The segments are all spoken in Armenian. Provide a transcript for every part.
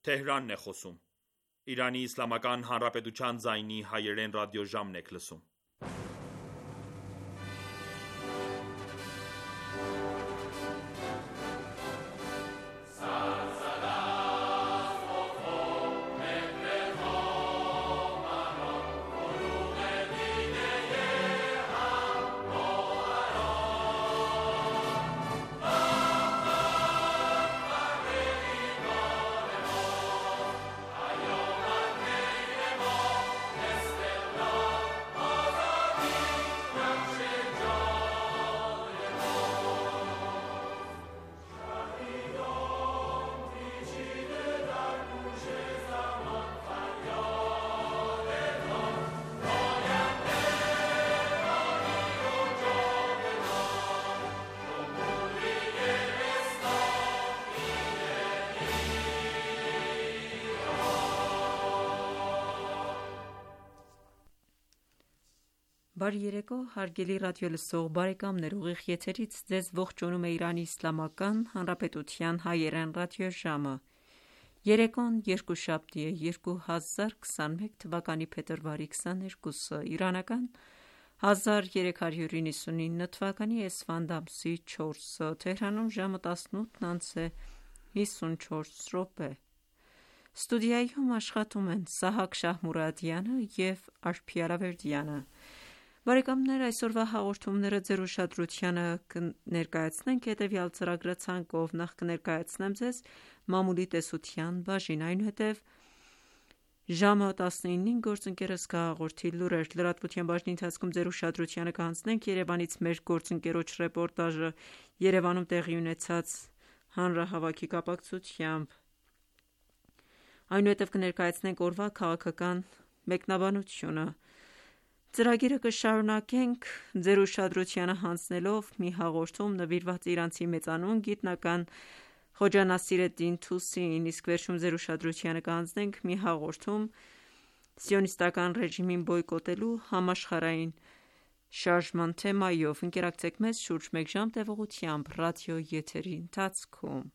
Թեհրանն է խոսում։ Իրանի Իսլամական Հանրապետության ձայնի հայերեն ռադիոժամն եք լսում։ Բարի երեկո, հարգելի ռադիոլսող բարեկամներ, ուղիղ եթերից ձեզ ողջունում է Իրանի Իսլամական Հանրապետության հայերեն ռադիոժամը։ Երեկոն երկուշաբթի է 2021 թվականի փետրվարի 22-ը, իրանական 1399 թվականի էսֆանդ ամսի 4-ը, Թեհրանում ժամը 18:54։ Ստուդիայում աշխատում են Սահակ Շահմուրադյանը և Արփի Արավերդյանը։ Բարեկամներ, այսօրվա հաղորդումները ձեր ուշադրությանը կներկայացնենք հետևյալ ծրագրացանկով. Նախ կներկայացնեմ ձեզ մամուլի տեսության բաժին, այնուհետև ժամը 19-ին գործընկերս կհաղորդի լուրեր, լրատվության բաժնի ընթացքում ձեր ուշադրությանը կհանձնենք Երևանից մեր գործընկերոջ ռեպորտաժը Երևանում տեղի ունեցած հանրահավաքի կապակցությամբ, այնուհետև կներկայացնենք օրվա քաղաքական մեկնաբանությունը։ Ծրագիրը կշարունակենք ձեր ուշադրությանը հանձնելով մի հաղորդում նվիրված իրանցի մեծանուն գիտնական Խոջա Նասիրեդդին Թուսիին, իսկ վերջում ձեր ուշադրությանը կհանձնենք մի հաղորդում սիոնիստական ռեժիմին բոյկոտելու համաշխարհային շարժման թեմայով։ Ընկերակցեք մեզ շուրջ մեկ ժամ տևողությամբ ռադիո եթերի ընթացքում։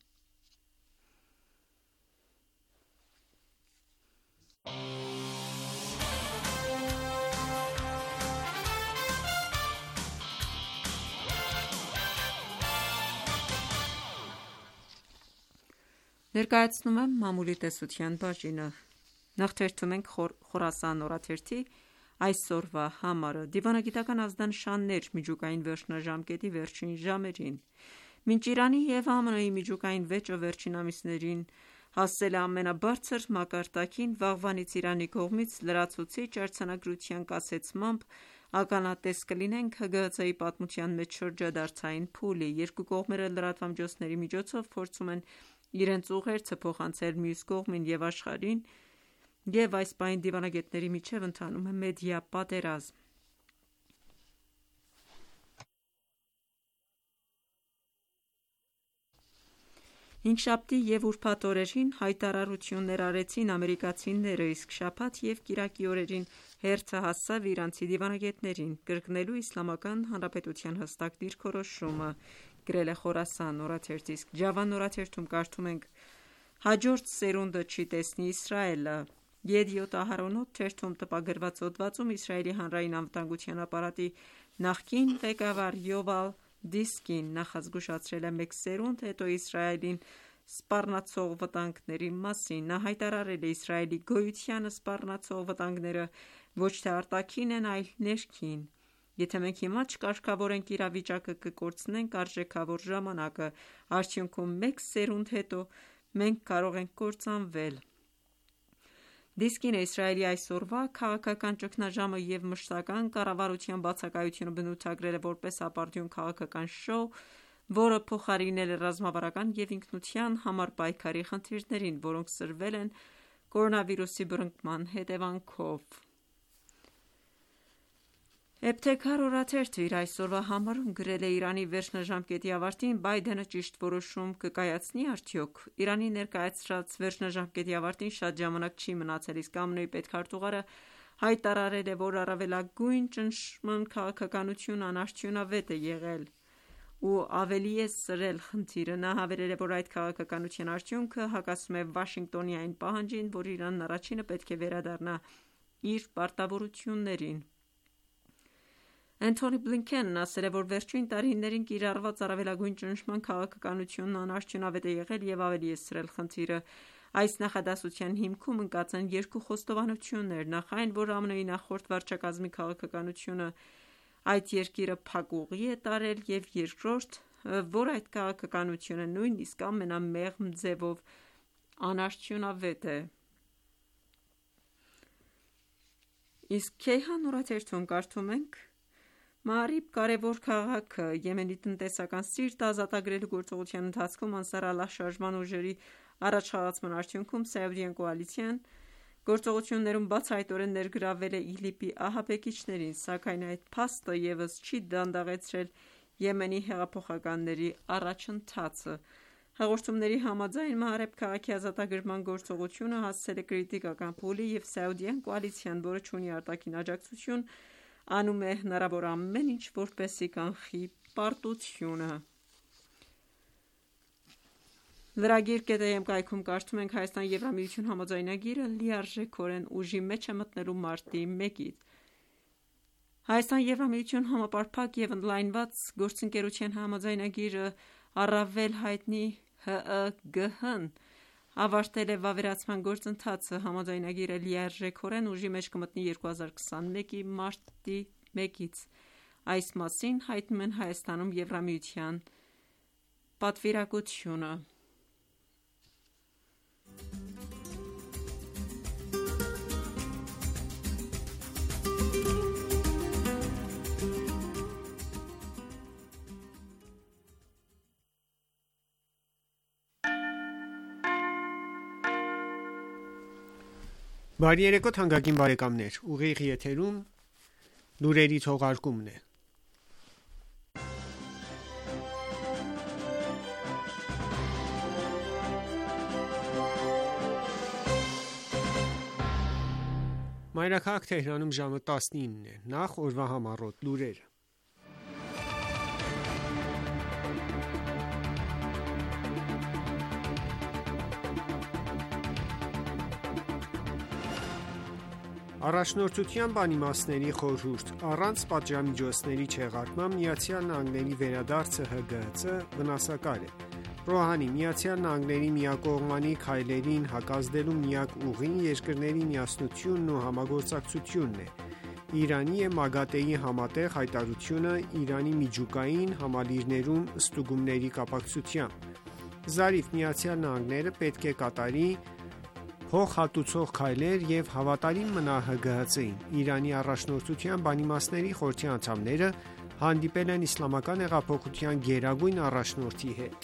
Ներկայացնում եմ մամուլի տեսության բաժինը։ Նախ թերթում ենք Խորասան օրաթերթի այսօրվա համարը։ Դիվանագիտական ազդանշաններ միջուկային վերջնաժամկետի վերջին ժամերին։ Մինչ Իրանի և ԱՄՆ-ի միջուկային վեճը վերջին ամիսներին հասել է ամենաբարձր մակարդակին, վաղվանից Իրանի կողմից լրացուցիչ արձանագրության կասեցմամբ ականատես կլինենք ՀԳՀԾ-ի պատմության մեջ շրջադարձային փուլի։ Երկու կողմերը լրատվամիջոցների միջոցով փորձում են իրենց ուղերձը փոխանցել մյուս կողմին և աշխարհին, և այս պահին դիվանագետների միջև ընթանում է մեդիա պատերազմ։ Հինգշաբթի և ուրբաթ օրերին հայտարարություններ արեցին ամերիկացիները, իսկ շաբաթ և կիրակի օրերին հերթը հասավ իրանցի դիվանագետներին՝ կրկնելու Իսլամական Հանրապետության հստակ դիրքորոշումը, գրել է Խորասան օրաթերթը, իսկ Ջավան օրաթերթում կարդում ենք. հաջորդ սերունդը չի տեսնի Իսրայելը։ Եդիոթ Ահարոնոթ թերթում տպագրված հոդվածում Իսրայելի հանրային անվտանգության ապարատի նախկին ղեկավար Յովալ Դիսկին նախազգուշացրել է մեկ սերունդ հետո Իսրայելին սպառնացող վտանգների մասին։ Նա հայտարարել է. Իսրայելի գոյությանը սպառնացող վտանգները ոչ թե արտաքին են, այլ ներքին։ Եթե մենք հիմա չկարգավորենք իրավիճակը, կկորցնենք արժեքավոր ժամանակը։ Արդյունքում մեկ սերունդ հետո մենք կարող ենք կործանվել։ Դիսկինը Իսրայելի այսօրվա քաղաքական ճգնաժամը և մշտական կառավարության բացակայությունը բնութագրել է որպես ապարդյուն քաղաքական շոու, որը փոխարինել է ռազմավարական և ինքնության համար պայքարի խնդիրներին, որոնք սրվել են կորոնավիրուսի բռնկման հետևանքով։ Էբթեքար օրաթերթը իր այսօրվա համարում գրել է. Իրանի վերջնաժամկետի ավարտին Բայդենը ճիշտ որոշում կկայացնի՞ արդյոք։ Իրանի ներկայացրած վերջնաժամկետի ավարտին շատ ժամանակ չի մնացել, իսկ ԱՄՆ-ի պետքարտուղարը հայտարարել է, որ առավելագույն ճնշման քաղաքականությունը անարդյունավետ է եղել։ ու ավելի է սրել խնդիրը։ Նա հավելել է, որ այդ քաղաքականության արդյունքը հակասում է Վաշինգտոնի այն պահանջին, որ Իրանն առաջինը պետք է վերադառնա իր պարտավորություններին։ Անթոնի Բլինքենն ասել է, որ վերջին տարիներին կիրառված առավելագույն ճնշման քաղաքականությունն անարդյունավետ է եղել և ավելի է սրել խնդիրը։ Այս նախադասության հիմքում ընկած են երկու խոստովանություններ. նախ այն, որ ԱՄՆ-ի նախորդ վարչակազմի քաղաքականությունը այդ երկիրը փակուղի է տարել, և երկրորդ, որ այդ քաղաքականությունը նույնիսկ ամենամեղմ ձևով անարդյունավետ է։ Իսկ Քեյհան օրաթերթում կարդում ենք. Մաարիբ կարևոր քաղաքը Եմենի տնտեսական սիրտը ազատագրելու գործողության ընթացքում Անսար Ալլահ շարժման ուժերի առաջխաղացման արդյունքում Սաուդյան կոալիցիան գործողություններում բացահայտորեն ներգրավվել է ԻԼԻՊ-ի ահաբեկիչներին, սակայն այդ փաստը ևս չի դանդաղեցրել Եմենի հեղափոխականների առաջընթացը։ Հաղորդումների համաձայն Մաարեբ քաղաքի ազատագրման գործողությունը հասցել է կրիտիկական փուլի և Սաուդյան կոալիցիան, որը չունի արտաքին աջակցություն, անում է հնարավոր ամեն ինչ, որպեսզի կանխի պարտությունը։ Lragir.am կայքում կարդում ենք. Հայաստան-Եվրամիություն համաձայնագիրը լիարժեքորեն ուժի մեջ է մտնելու մարտի 1-ից։ Հայաստան-Եվրամիություն համապարփակ և ընդլայնված գործընկերության համաձայնագիրը առավել հայտնի ՀԸԳՀ-ն ավարտել է վավերացման գործընթացը։ Համաձայնագիրը լիարժեքորեն ուժի մեջ կմտնի 2021-ի մարտի 1-ից։ Այս մասին հայտնում են Հայաստանում Եվրամիության պատվիրակությունը։ Բարի երեկո թանկագին բարեկամներ, ուղիղ եթերում լուրերի թողարկումն է։ Մայրաքաղաք Թեհրանում ժամը 19-ն է։ Նախ օրվա համառոտ լուրերը։ Առաջնորդության բանիմացների խորհուրդ առանց պատժամիջոցների չեղարկման ԱՄՆ-ի վերադարձը ՀԳՀԾ վնասակար է։ Ռոհանի ԱՄՆ-ի միակողմանի քայլերին հակազդելու միակ ուղին երկրների միասնությունն ու համագործակցությունն է։ Իրանի և ՄԱԳԱՏԷ-ի համատեղ հայտարարությունը Իրանի միջուկային համալիրներում ստուգումների կապակցությամբ։ Զարիվ ԱՄՆ-ը պետք է կատարի փոխհատուցող քայլեր և հավատարիմ մնա ՀԳՀԾ-ին։ Իրանի առաջնորդության բանիմացների խորհրդի անդամները հանդիպել են իսլամական հեղափոխության գերագույն առաջնորդի հետ։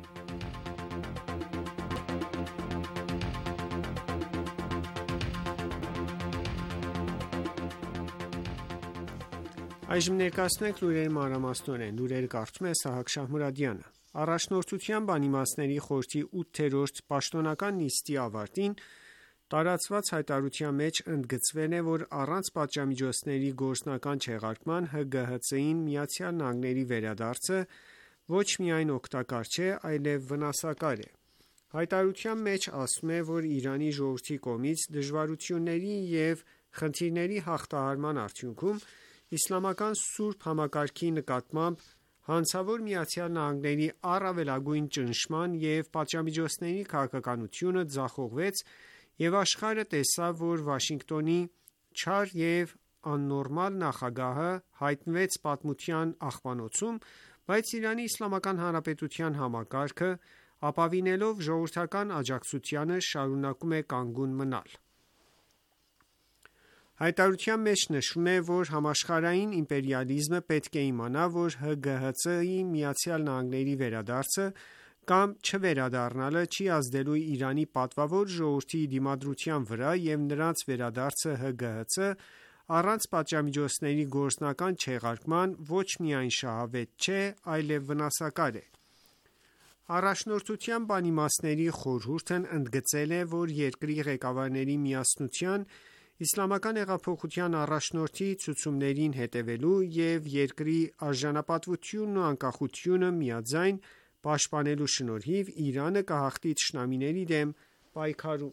Այժմ ներկայացնենք լուրերի մանրամասնորեն։ Լուրերը կարդում է Սահակ Շահմուրադյանը։ Առաջնորդության բանիմացների խորհրդի 8-րդ պաշտոնական նիստի ավարտին տարածված հայտարարության մեջ ընդգծվել է, որ առանց պատժամիջոցների գործնական չեղարկման ՀԳՀԾ-ին ԱՄՆ-ի վերադարձը ոչ միայն օգտակար չէ, այլև վնասակար է։ Հայտարարության մեջ ասվում է, որ Իրանի ժողովրդի կողմից դժվարությունների և խնդիրների հաղթահարման արդյունքում իսլամական սուրբ համակարգի նկատմամբ հանցավոր ԱՄՆ-ի առավելագույն ճնշման և պատժամիջոցների քաղաքականությունը ձախողվեց և աշխարհը տեսավ, որ Վաշինգտոնի չար և աննորմալ նախագահը հայտնվեց պատմության աղբանոցում, բայց Իրանի Իսլամական Հանրապետության համակարգը, ապավինելով ժողովրդական աջակցությանը, շարունակում է կանգուն մնալ։ Հայտարարության մեջ նշվում է, որ համաշխարհային իմպերիալիզմը պետք է իմանա, որ ՀԳՀԾ-ի ԱՄՆ-ի վերադարձը կամ չվերադառնալը չի ազդելու Իրանի պատվավոր ժողովրդի դիմադրության վրա և նրանց վերադարձը ՀԳՀԾ առանց պատժամիջոցների գործնական չեղարկման ոչ միայն շահավետ չէ, այլև վնասակար է։ Առաջնորդության բանիմացների խորհուրդն ընդգծել է, որ երկրի ղեկավարների միասնության Իսլամական հեղափոխության առաջնորդի ցուցումներին հետևելու և երկրի արժանապատվությունն ու անկախությունը միաձայն պաշտպանելու շնորհիվ Իրանը կհաղթի թշնամիների դեմ պայքարում: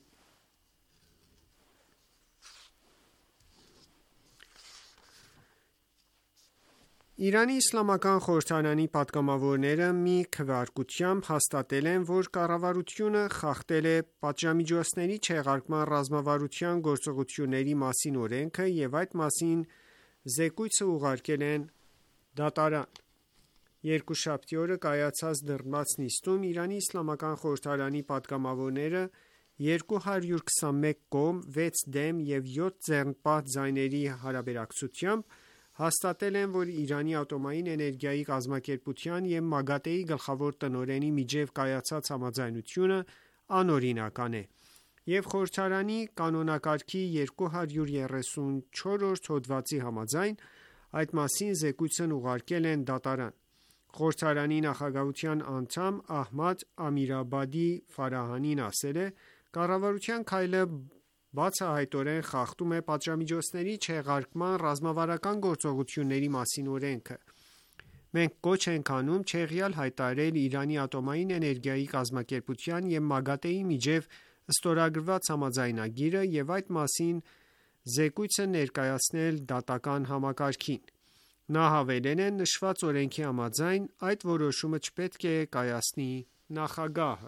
Իրանի իսլամական խորհրդարանի պատգամավորները մի քվեարկությամբ հաստատել են, որ կառավարությունը խախտել է պատժամիջոցների չեղարկման ռազմավարության գործողությունների մասին օրենքը և այդ մասին զեկույցը ուղարկել են դատարան: Երկուշաբթի օրը կայացած դռնբաց նիստում Իրանի իսլամական խորհրդարանի պատգամավորները 221 կողմ, 6 դեմ և 7 ձեռնպահ ձայների հարաբերակցությամբ հաստատել են, որ Իրանի ատոմային էներգիայի կազմակերպության և ՄԱԳԱՏԷ-ի գլխավոր տնօրենի միջև կայացած համաձայնությունը անօրինական է և խորհրդարանի կանոնակարգի 234-րդ հոդվածի համաձայն այդ մասին զեկույցն ուղարկել են դատարան: Խորհրդարանի նախագահության անդամ Ահմադ Ամիրաբադի Ֆարահանին ասել է. «Կառավարության քայլը բացահայտորեն խախտում է պատժամիջոցների չեղարկման ռազմավարական գործողությունների մասին օրենքը: Մենք կոչ ենք անում չեղյալ հայտարարել Իրանի ատոմային էներգիայի կազմակերպության և ՄԱԳԱՏԷ-ի միջև ստորագրված համաձայնագիրը և այդ մասին զեկույցը ներկայացնել դատական համակարգին»: Նա հավելել է. «Նշված օրենքի համաձայն այդ որոշումը չպետք է կայացնի նախագահը»: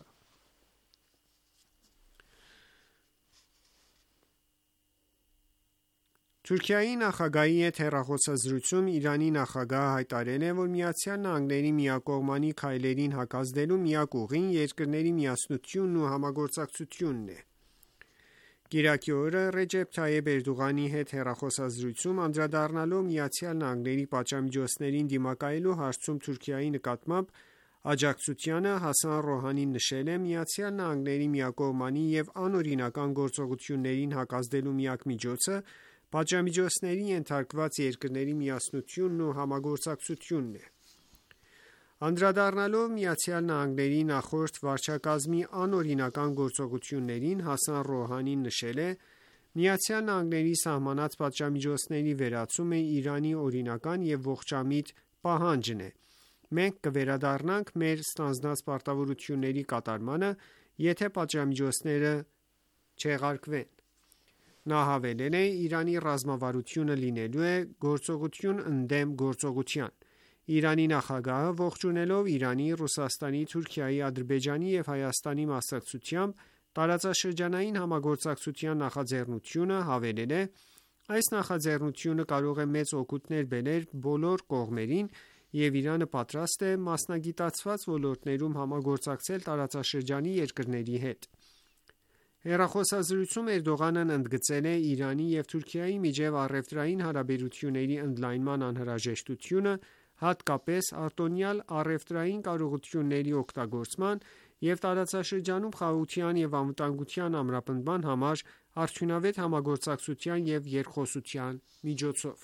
Թուրքիայի նախագահի հետ հեռախոսազրույցում Իրանի նախագահը հայտարարել է, որ ԱՄՆ-ի միակողմանի քայլերին հակազդելու միակ ուղին երկրների միասնությունն ու համագործակցությունն է: Կիրակի օրը Ռեջեփ Թայիփ Էրդողանի հետ հեռախոսազրույցում անդրադառնալով ԱՄՆ-ի պատժամիջոցներին դիմակայելու հարցում Թուրքիայի նկատմամբ աջակցությանը Հասան Ռոհանին նշել է. «ԱՄՆ-ի միակողմանի և անօրինական գործողություններին հակազդելու միակ միջոցը պատժամիջոցների ենթարկված երկրների միասնությունն ու համագործակցությունն է»: Անդրադառնալով ԱՄՆ-ի նախորդ վարչակարգի անօրինական գործողություններին Հասան Ռոհանին նշել է. «ԱՄՆ-ի սահմանած պատժամիջոցների վերացումը Իրանի օրինական և ողջամիտ պահանջն է: Մենք կվերադառնանք մեր ստանձնած պարտավորությունների կատարմանը, եթե պատժամիջոցները չեղարկվեն»: Նա հավելել է. «Իրանի ռազմավարությունը լինելու է գործողություն ընդդեմ գործողության»: Իրանի նախագահը ողջունելով Իրանի, Ռուսաստանի, Թուրքիայի, Ադրբեջանի և Հայաստանի մասնակցությամբ տարածաշրջանային համագործակցության նախաձեռնությունը հավելել է. «Այս նախաձեռնությունը կարող է մեծ օգուտներ բերել բոլոր կողմերին և Իրանը պատրաստ է մասնագիտացված ոլորտներում համագործակցել տարածաշրջանի երկրների հետ»: Հեռախոսազրույցում Էրդողանն ընդգծել է Իրանի և Թուրքիայի միջև առևտրային հարաբերությունների ընդլայնման անհրաժեշտությունը, հատկապես արտոնյալ առևտրային կարողությունների օգտագործման և տարածաշրջանում խաղաղության և անվտանգության ամրապնդման համար արդյունավետ համագործակցության և երկխոսության միջոցով: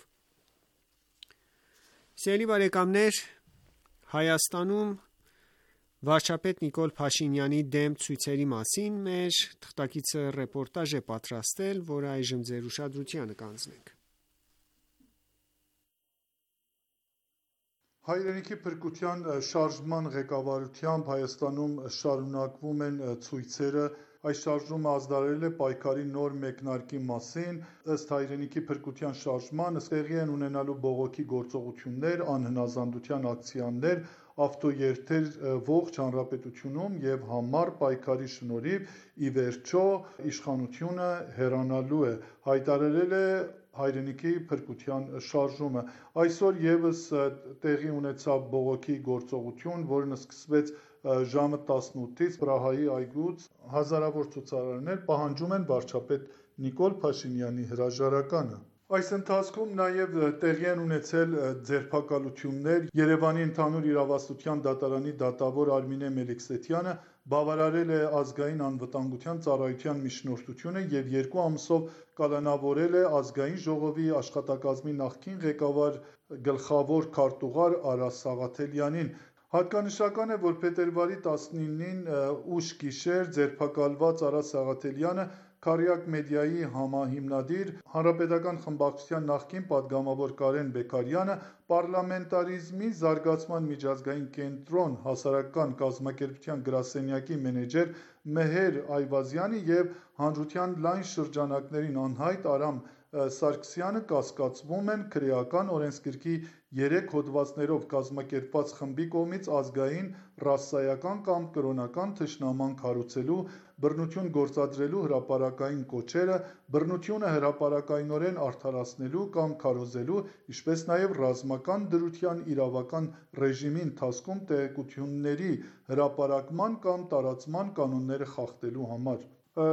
Հայաստանում վարչապետ Նիկոլ Փաշինյանի դեմ ցույցերի մասին մեր թղթակիցը ռեպորտաժ է պատրաստել, որը ձեր ուշադրությանը կհանձնենք: Հայրենիքի փրկության շարժման ղեկավարությամբ Հայաստանում շարունակվում են ցույցերը: Այս շարժումը ազդարարել է պայքարի նոր մեկնարկի մասին: Ըստ Հայրենիքի փրկության շարժման տեղի են ունենալու բողոքի գործողություններ, անհնազանդության ակցիաներ, ավտոերթեր ողջ հանրապետությունում և համառ պայքարի շնորհիվ ի վերջո իշխանությունը հեռանալու է, հայտարարել է Հայրենիքի փրկության շարժումը: Այսօր ևս տեղի ունեցավ բողոքի գործողություն, որն սկսվեց ժամը 18-ից Պրահայի այգուց: Հազարավոր ցուցարարներ պահանջում են վարչապետ Նիկոլ Փաշինյանի հրաժարականը: Այս ընթացքում նաև տեղի են ունեցել ձերբակալություններ: Երևանի ընդհանուր իրավասության դատարանի դատավոր Արմինե Մելիքսեթյանը բավարարել է Ազգային անվտանգության ծառայության միջնորդությունը և 2 ամսով կալանավորել է Ազգային ժողովի աշխատակազմի նախկին ղեկավար գլխավոր քարտուղար Արա Սաղաթելյանին: Հատկանշական է, որ փետրվարի 19-ին ուշ գիշեր ձերբակալված Արա Սաղաթելյանը Քարյակ մեդիայի համահիմնադիր Հանրապետական խմբակցության նախկին պատգամավոր Կարեն Բեկարյանը, Պարլամենտարիզմի զարգացման միջազգային կենտրոն հասարակական կազմակերպության գրասենյակի մենեջեր Մեհեր Այվազյանը և հանրության լայն շրջանակներին անհայտ Արամ Սարգսյանը կասկածվում են քրեական օրենսգրքի 3 հոդվածներով կազմակերպված խմբի կողմից ազգային, ռասայական կամ կրոնական թշնամանք հարուցելու, բռնություն գործադրելու հրապարակային կոչերը, բռնությունը հրապարակայնորեն արդարացնելու կամ քարոզելու, ինչպես նաև ռազմական դրության իրավական ռեժիմի ընթացքում տեղեկությունների հրապարակման կամ տարածման կանոնները խախտելու համար։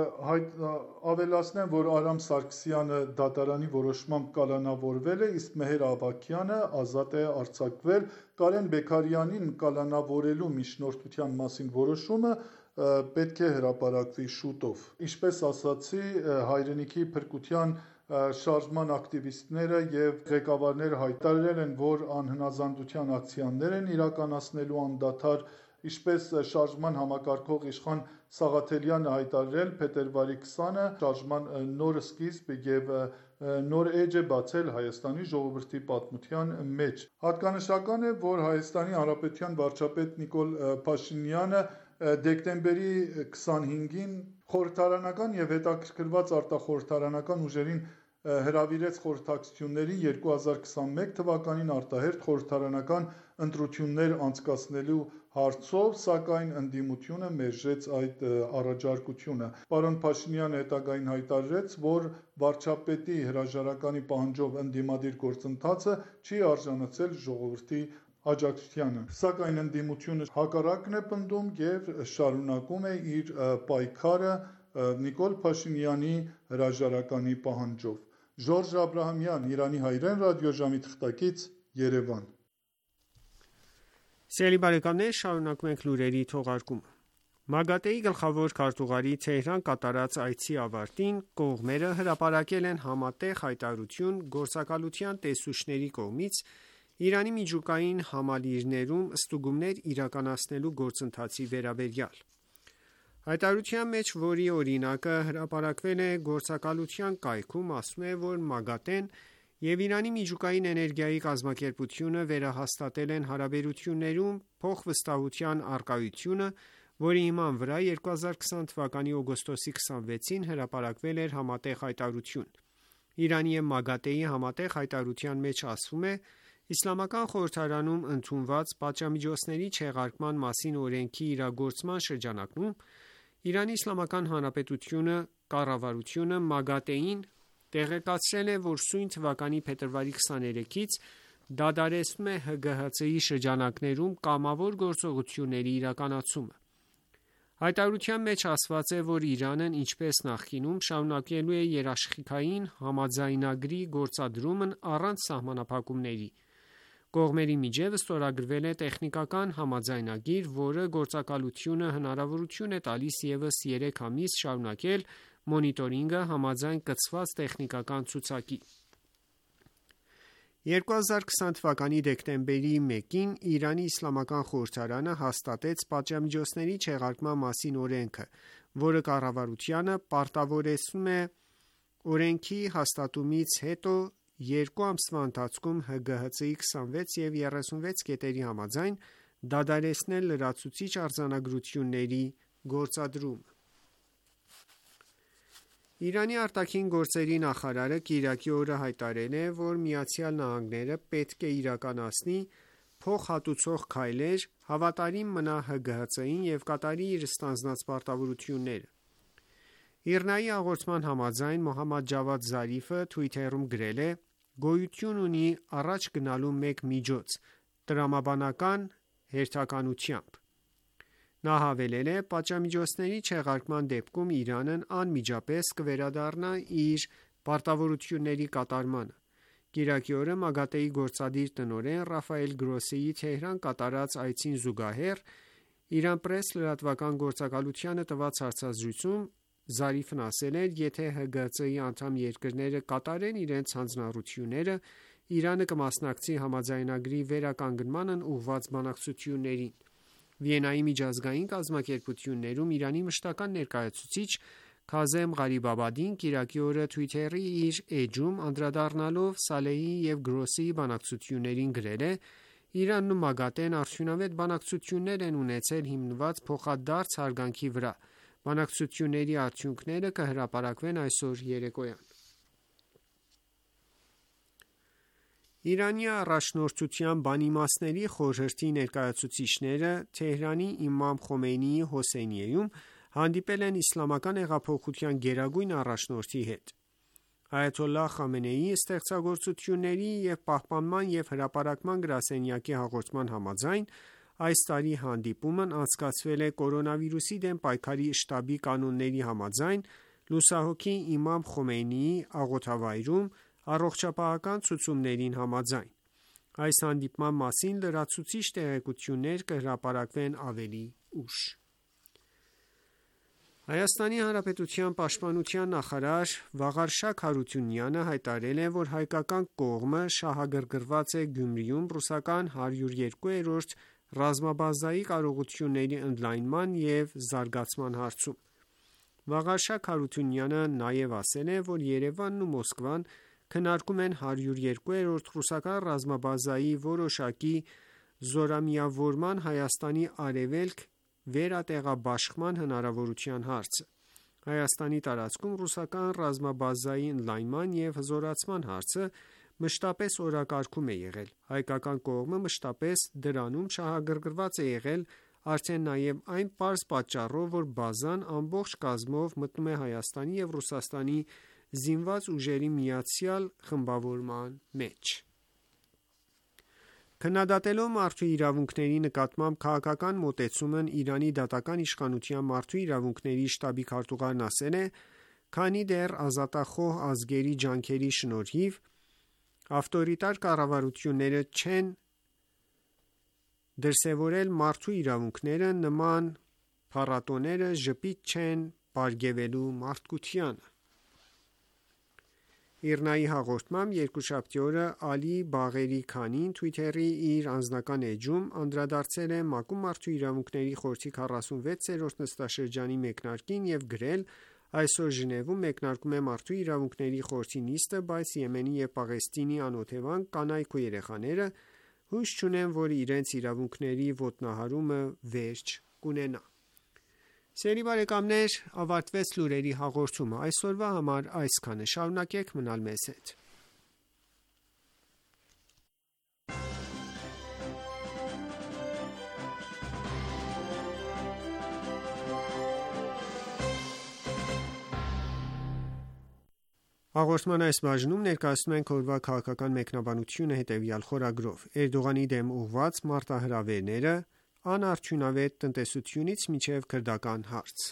Ավելացնեմ, որ Արամ Սարգսյանը դատարանի որոշմամբ կալանավորվել է, իսկ Մեհեր Ավագյանը ազատ է արձակվել։ Կարեն Բեկարյանին կալանավորելու միջնորդության մասին որոշումը պետք է հրապարակվի շուտով։ Ինչպես ասացի, հայրենիքի փրկության շարժման ակտիվիստները եւ ղեկավարները հայտարարել են, որ անհնազանդության ակցիաներ են իրականացնելու անդադար, ինչպես շարժման համակարգող Իշխան Սաղաթելյանը հայտարարել փետրվարի 20-ը շարժման նոր սկիզբ եւ նոր էջ է բացել Հայաստանի ժողովրդի պատմության մեջ։ Հատկանշական է, որ Հայաստանի Հանրապետության վարչապետ Նիկոլ Փաշինյանը դեկտեմբերի 25-ին խորհրդարանական եւ հետաքրքրված արտախորհրդարանական ուժերին հրավիրեց խորհրդակցությունների 2021 թվականին արտահերթ խորհրդարանական ընտրություններ անցկացնելու հարցով, սակայն ընդդիմությունը մերժեց այդ առաջարկությունը։ Պարոն Փաշինյանը հետագային հայտարարեց, որ վարչապետի հրաժարականի պահանջով ընդդիմադիր գործընթացը չի արժանացել ժողովրդի աջակցությանը։ Սակայն ընդդիմությունը հակառակն է պնդում եւ շարունակում է իր պայքարը Նիկոլ Փաշինյանի հրաժարականի պահանջով։ Ժորժ Աբրահամյան, Իրանի հայրեն ռադիոժամի թղթակից, Երևան։ Սիրելի բարեկամներ, շարունակում ենք լուրերի թողարկումը։ ՄԱԳԱՏԷ-ի գլխավոր քարտուղարի Թեհրան կատարած այցի ավարտին կողմերը հրապարակել են համատեղ հայտարարություն գործակալության տեսուչների կողմից Իրանի միջուկային համալիրներում ստուգումներ իրականացնելու գործընթացի վերաբերյալ։ Հայտարարության մեջ, որի օրինակը հրապարակվել է գործակալության կայքում, ասվում է, որ ՄԱԳԱՏԷ-ն և Իրանի միջուկային էներգիայի կազմակերպությունը վերահաստատել են հարաբերություններում փոխվստահության առկայությունը, որի հիման վրա 2020 թվականի օգոստոսի 26-ին հրապարակվել էր համատեղ հայտարարություն։ Իրանի և ՄԱԳԱՏԷ-ի համատեղ հայտարարության մեջ ասվում է. Իսլամական խորհրդարանում ընդունված պատժամիջոցների չեղարկման մասին օրենքի իրագործման շրջանակում Իրանի Իսլամական Հանրապետությունը կառավարությունը ՄԱԳԱՏԷ-ին տեղեկացրել է, որ սույն թվականի փետրվարի 23-ից դադարեցնում է ՀԳՀԾ-ի շրջանակներում կամավոր գործողությունների իրականացումը։ Հայտարարության մեջ ասված է, որ Իրանն ինչպես նախկինում շարունակելու է երաշխիքային համաձայնագրի գործադրումն առանց սահմանափակումների։ Կողմերի միջև ստորագրվել է տեխնիկական համաձայնագիր, որը գործակալությունը հնարավորություն է տալիս ևս 3 ամիս շարունակել մոնիտորինգը համաձայն կցված տեխնիկական ցուցակի։ 2020 թվականի դեկտեմբերի 1-ին Իրանի Իսլամական խորհրդարանը հաստատեց պատժամիջոցների չեղարկման մասին օրենքը, որը կառավարությանը պարտավորեցնում է օրենքի հաստատումից հետո 2 ամսվա ընթացքում ՀԳՀԾ-ի 26 և 36 կետերի համաձայն դադարեցնել լրացուցիչ արձանագրությունների գործադրումը։ Իրանի արտաքին գործերի նախարարը կիրակի օրը հայտարարել է, որ ԱՄՆ-ը պետք է իրականացնի փոխհատուցող քայլեր, հավատարիմ մնա ՀԳՀԾ-ին և կատարի իր ստանձնած պարտավորությունները։ ԻՌՆԱ-ի հաղորդման համաձայն Մոհամմադ Ջավադ Զարիֆը Twitter-ում գրել է. «Գոյություն ունի առաջ գնալու մեկ միջոց՝ տրամաբանական հերթականությամբ»։ Նա հավելել է. «Պատժամիջոցների չեղարկման դեպքում Իրանն անմիջապես կվերադառնա իր պարտավորությունների կատարմանը»։ Կիրակի օրը ՄԱԳԱՏԷ-ի գործադիր տնօրեն Ռաֆայել Գրոսիի Թեհրան կատարած այցին զուգահեռ Իրանպրես լրատվական գործակալությանը տված հարցազրույցում Զարիֆն ասել էր. «Եթե ՀԳՀԾ-ի անդամ երկրները կատարեն իրենց հանձնառությունները, Իրանը կմասնակցի համաձայնագրի վերականգնմանն ուղղված բանակցություններին։ Վիեննայի միջազգային կազմակերպություններում Իրանի մշտական ներկայացուցիչ Քազեմ Ղարիբաբադին կիրակի օրը Twitter-ի իր էջում անդրադառնալով Սալեհի և Գրոսիի բանակցություններին գրել է. «Իրանն ու ՄԱԳԱՏԷ-ն արդյունավետ բանակցություններ են ունեցել հիմնված փոխադարձ հարգանքի վրա։ Բանակցությունների արդյունքները կհրապարակվեն այսօր երեկոյան»։ Իրանի առաջնորդության Բանիմացների խորհրդի ներկայացուցիչները Թեհրանի Իմամ Խոմեյնիի Հոսեյնիեում հանդիպել են իսլամական հեղափոխության գերագույն առաջնորդի հետ։ Այաթոլլահ Խամենեիի ստեղծագործությունների և պահպանման և հրապարակման գրասենյակի հաղորդման համաձայն այս տարի հանդիպումն անցկացվել է կորոնավիրուսի դեմ պայքարի շտաբի կանոնների համաձայն լուսահոգի Իմամ Խոմեյնիի աղոթավայրում առողջապահական ցուցումներին համաձայն։ Այս հանդիպման մասին լրացուցիչ տեղեկություններ կհրապարակվեն ավելի ուշ։ ՀՀ պաշտպանության նախարար Վաղարշակ Հարությունյանը հայտարարել է, որ հայկական կողմը շահագրգռված է Գյումրիում ռուսական 102-րդ ռազմաբազայի կարողությունների ընդլայնման և զարգացման հարցում։ Վաղարշակ Հարությունյանը նաև ասել է, որ Երևանն ու Մոսկվան քննարկում են 102-րդ ռուսական ռազմաբազայի որոշակի զորամիավորման Հայաստանի արևելք վերատեղաբաշխման հնարավորության հարցը։ Հայաստանի տարածքում ռուսական ռազմաբազայի ընդլայնման և հզորացման հարցը մշտապես օրակարգում է եղել։ Հայկական կողմը մշտապես դրանում շահագրգռված է եղել արդեն նաև այն պարզ պատճառով, որ բազան ամբողջ կազմով մտնում է Հայաստանի և Ռուսաստանի զինված ուժերի միացյալ խմբավորման մեջ։ Քննադատելով մարդու իրավունքների նկատմամբ քաղաքական մոտեցումն Իրանի դատական իշխանության մարդու իրավունքների շտաբի քարտուղարն ասել է. «Քանի դեռ ազատախոհ ազգերի ջանքերի շնորհիվ ավտորիտար կառավարությունները չեն դրսևորել մարդու իրավունքները, նման փառատոները ժպիտ չեն պարգևելու մարդկությանը»։ ԻՌՆԱ-ի հաղորդմամբ երկուշաբթի օրը Ալի Բաղերի Քանին Twitter-ի իր անձնական էջում անդրադարձել է ՄԱԿ-ում Մարդու իրավունքների խորհրդի 46-րդ նստաշրջանի մեկնարկին և գրել. «Այսօր Ժնևում մեկնարկում է Մարդու իրավունքների խորհրդի նիստը, բայց Եմենի և Պաղեստինի անօթևան կանայք ու երեխաները հույս չունեն, որ իրենց իրավունքների ոտնահարումը վերջ կունենա»։ Սիրելի բարեկամներ, ավարտվեց լուրերի հաղորդումը։ Այսօրվա համար այսքանը։ Շարունակեք մնալ մեզ հետ։ Հաղորդման այս բաժնում ներկայացնում ենք օրվա քաղաքական մեկնաբանությունը հետևյալ խորագրով. Էրդողանի դեմ ուղղված մարտահրավերները, անարդյունավետ տնտեսությունից մինչև քրդական հարց։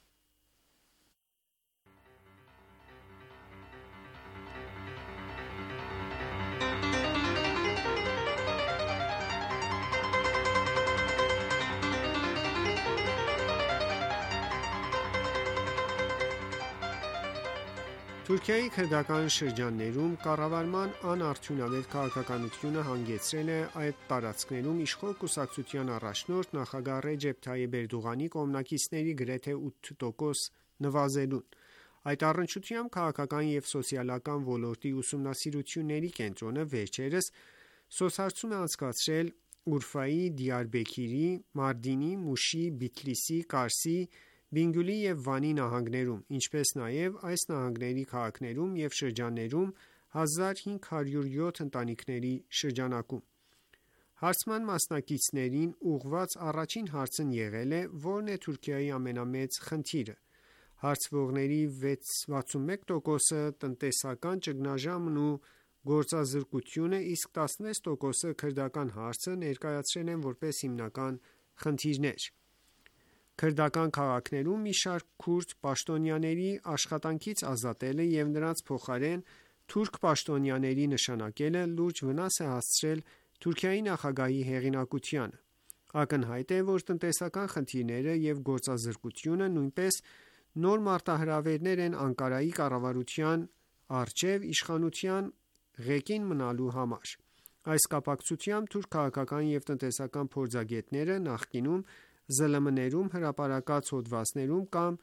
Թուրքիայի քրդական շրջաններում կառավարման անարդյունավետ քաղաքականությունը հանգեցրել է այդ տարածքներում իշխող կուսակցության առաջնորդ նախագահ Ռեջեփ Թայիփ Էրդողանի կողմնակիցների գրեթե 8% նվազելուն։ Այդ առնչությամբ քաղաքական և սոցիալական ոլորտի ուսումնասիրությունների կենտրոնը վերջերս սոցհարցում է անցկացրել Ուրֆայի, Դիարբեքիրի, Մարդինի, Մուշի, Բիթլիսի, Կարսի, Բինգուլի և Վանի նահանգներում, ինչպես նաև այս նահանգների քաղաքներում և շրջաններում 1507 ընտանիքների շրջանակում։ Հարցման մասնակիցներին ուղղված առաջին հարցն եղել է. «Ո՞րն է Թուրքիայի ամենամեծ խնդիրը»։ Հարցվողների 61%-ը տնտեսական ճգնաժամն ու գործազրկությունը, իսկ 16%-ը քրդական հարցը ներկայացրել են որպես հիմնական խնդիրներ։ Քրդական քաղաքներում մի շարք քուրդ պաշտոնյաների աշխատանքից ազատելը և նրանց փոխարեն թուրք պաշտոնյաների նշանակելը լուրջ վնաս է հասցրել Թուրքիայի նախագահի հեղինակությանը։ Ակնհայտ է, որ տնտեսական խնդիրները և գործազրկությունը նույնպես նոր մարտահրավերներ են Անկարայի կառավարության առջև իշխանության ղեկին մնալու համար։ Այս կապակցությամբ թուրք քաղաքական և տնտեսական փորձագետները նախկինում ԶԼՄ-ներում հրապարակած հոդվածներում կամ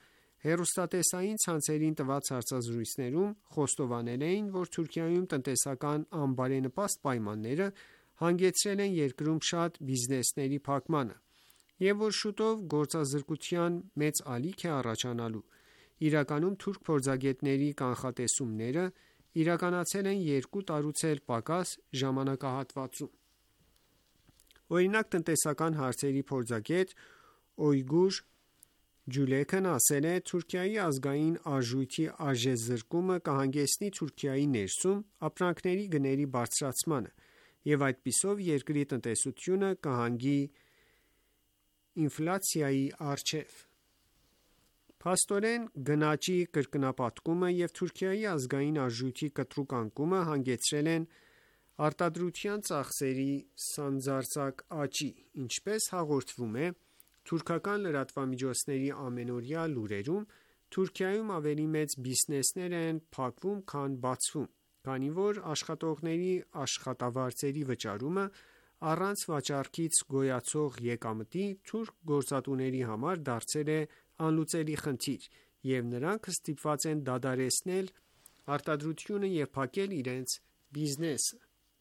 Հեռուստատեսային ցանցերին տված հարցազրույցներում խոստովանել էին, որ Թուրքիայում տնտեսական անբարենպաստ պայմանները հանգեցրել են երկրում շատ բիզնեսների փակմանը և որ շուտով գործազրկության մեծ ալիք է առաջանալու։ Իրականում թուրք փորձագետների կանխատեսումները իրականացել են 2 տարուց էլ պակաս ժամանակահատվածում։ Օրինակ, տնտեսական հարցերի փորձագետ Օյգուր Ջուլեքն ասել է. Թուրքիայի ազգային արժույթի արժեզրկումը կհանգեցնի Թուրքիայի ներսում ապրանքների գների բարձրացմանը և այդպիսով երկրի տնտեսությունը կհանգի ինֆլյացիայի առջև։ Փաստորեն, գնաճի կրկնապատկումը և Թուրքիայի ազգային արժույթի կտրուկ անկումը հանգեցրել են արտադրության ծախսերի սանձարձակ աճի, ինչպես հաղորդվում է թուրքական լրատվամիջոցների ամենօրյա լուրերում, Թուրքիայում ավելի մեծ բիզնեսներ են փակվում, քան բացվում, քանի որ աշխատողների աշխատավարձերի վճարումը առանց վաճառքից գոյացող եկամտի թուրք գործատուների համար դարձել է անլուծելի խնդիր, և նրանք ստիպված են դադարեցնել արտադրությունը և փակել իրենց բիզնեսը։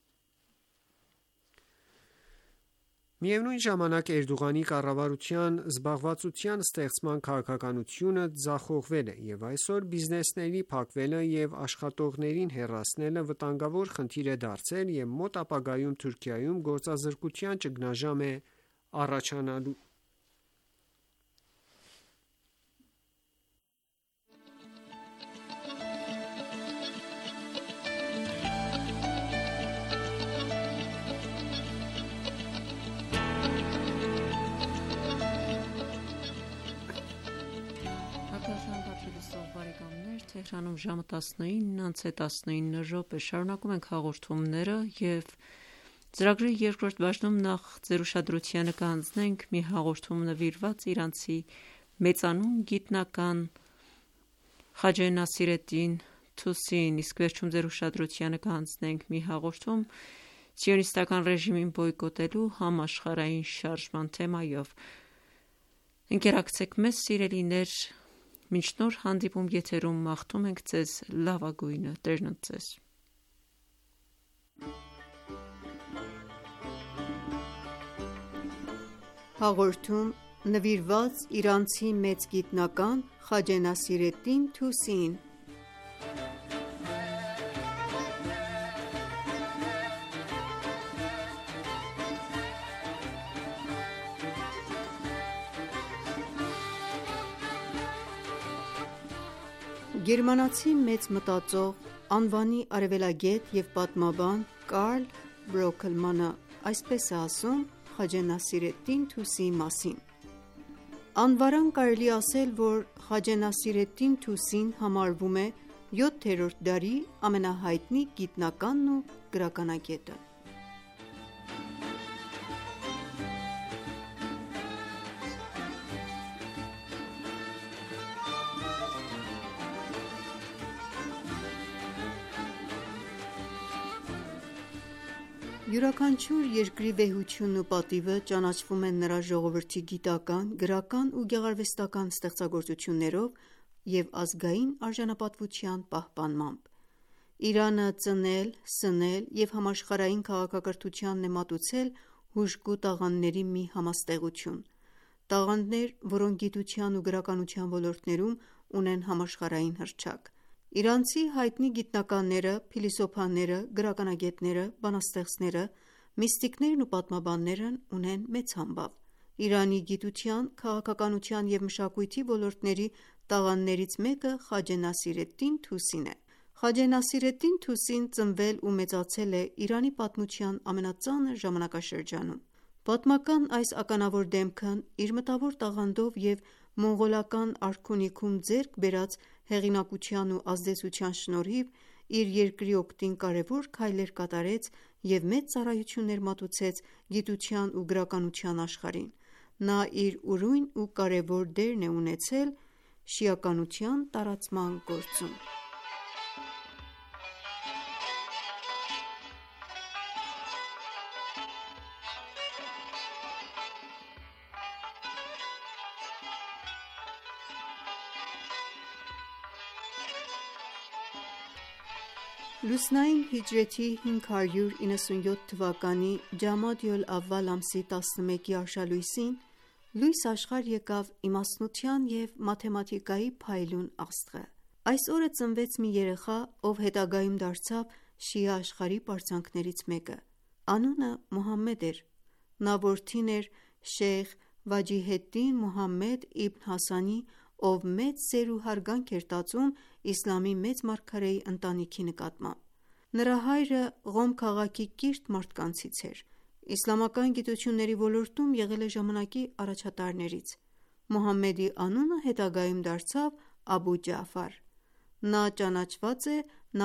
Միևնույն ժամանակ, Էրդողանի կառավարության զբաղվածության ստեղծման քաղաքականությունը ձախողվել է, և այսօր բիզնեսների փակվելը և աշխատողներին հեռացնելը վտանգավոր խնդիր է դարձել և մոտ ապագայում Թուրքիայում գործազրկության ճգնաժամ է առաջանալու։ Թեհրանում ժամը 19:19 շարունակում ենք հաղորդումները և ծրագրի երկրորդ բաժնում նախ ձեր ուշադրությանը կհանձնենք մի հաղորդում նվիրված իրանցի մեծանուն գիտնական Խաջե Նասիրեդդին Թուսիին, իսկ վերջում ձեր ուշադրությանը կհանձնենք մի հաղորդում սիոնիստական ռեժիմին բոյկոտելու համաշխարհային շարժման թեմայով։ Ընկերակցեք մեզ, սիրելիներ, մինչ նոր հանդիպում եթերում մաղթում ենք ձեզ լավագույնը, Տերն ընդ ձեզ։ Հաղորդում նվիրված իրանցի մեծ գիտնական Խաջե Նասիրեդդին Թուսիին։ Գերմանացի մեծ մտածող, անվանի արևելագետ և պատմաբան Կարլ Բրոքլմանը այսպես է ասում Խաջե Նասիրեդդին Թուսիի մասին. Անվարան կարելի է ասել, որ Խաջե Նասիրեդդին Թուսին համարվում է 7-րդ դարի ամենահայտնի գիտնականն ու գրականագետը։ Յուրաքանչյուր երկրի վեհությունն ու պատիվը ճանաչվում են նրա ժողովրդի գիտական, գրական ու գեղարվեստական ստեղծագործություններով և ազգային արժանապատվության պահպանմամբ։ Իրանը ծնել, սնել և համաշխարհային քաղաքակրթությանն է մատուցել հուժկու տաղանդների մի համաստեղություն։ Տաղանդներ, որոնք գիտության ու գրականության ոլորտներում ունեն համաշխարհային հռչակ։ Իրանցի հայտնի գիտնականները, փիլիսոփաները, գրականագետները, բանաստեղծները, միստիկներն ու պատմաբաններն ունեն մեծ համբավ։ Իրանի գիտության, քաղաքականության և մշակույթի ոլորտների տաղանդներից մեկը Խաջե Նասիրեդդին Թուսին է։ Խաջե Նասիրեդդին Թուսին ծնվել ու մեծացել է Իրանի պատմության ամենածանր ժամանակաշրջանում։ Պատմական այս ականավոր դեմքն իր մտավոր տաղանդով և մոնղոլական արքունիքում ձեռք բերած հեղինակության ու ազդեցության շնորհիվ իր երկրի օգտին կարևոր քայլեր կատարեց և մեծ ծառայություններ մատուցեց գիտության ու գրականության աշխարհին։ Նա իր ուրույն ու կարևոր դերն է ունեցել շիականության տարածման գործում։ Լուսնային հիջրեթի 597 թվականի ջամադի ալ-ավվալ ամսի 11-ի արշալույսին լույս աշխարհ եկավ իմաստնության և մաթեմատիկայի փայլուն աստղը։ Այս օրը ծնվեց մի երեխա, ով հետագայում դարձավ շիա աշխարհի պարծանքներից մեկը։ Անունը Մուհամմեդ էր։ Նա որդին էր շեյխ Վաջիհեդդին Մուհամմեդ իբն Հասանի, ով մեծ սեր ու հարգանք էր տածում իսլամի մեծ մարգարեի ընտանիքի նկատմամբ։ Նրա հայրը Ղոմ քաղաքի կիրթ մարդկանցից էր։ Իսլամական գիտությունների ոլորտում եղել է ժամանակի առաջատարներից։ Մուհամմեդի անունը հետագայում դարձավ Աբու Ջաաֆար։ Նա ճանաչված է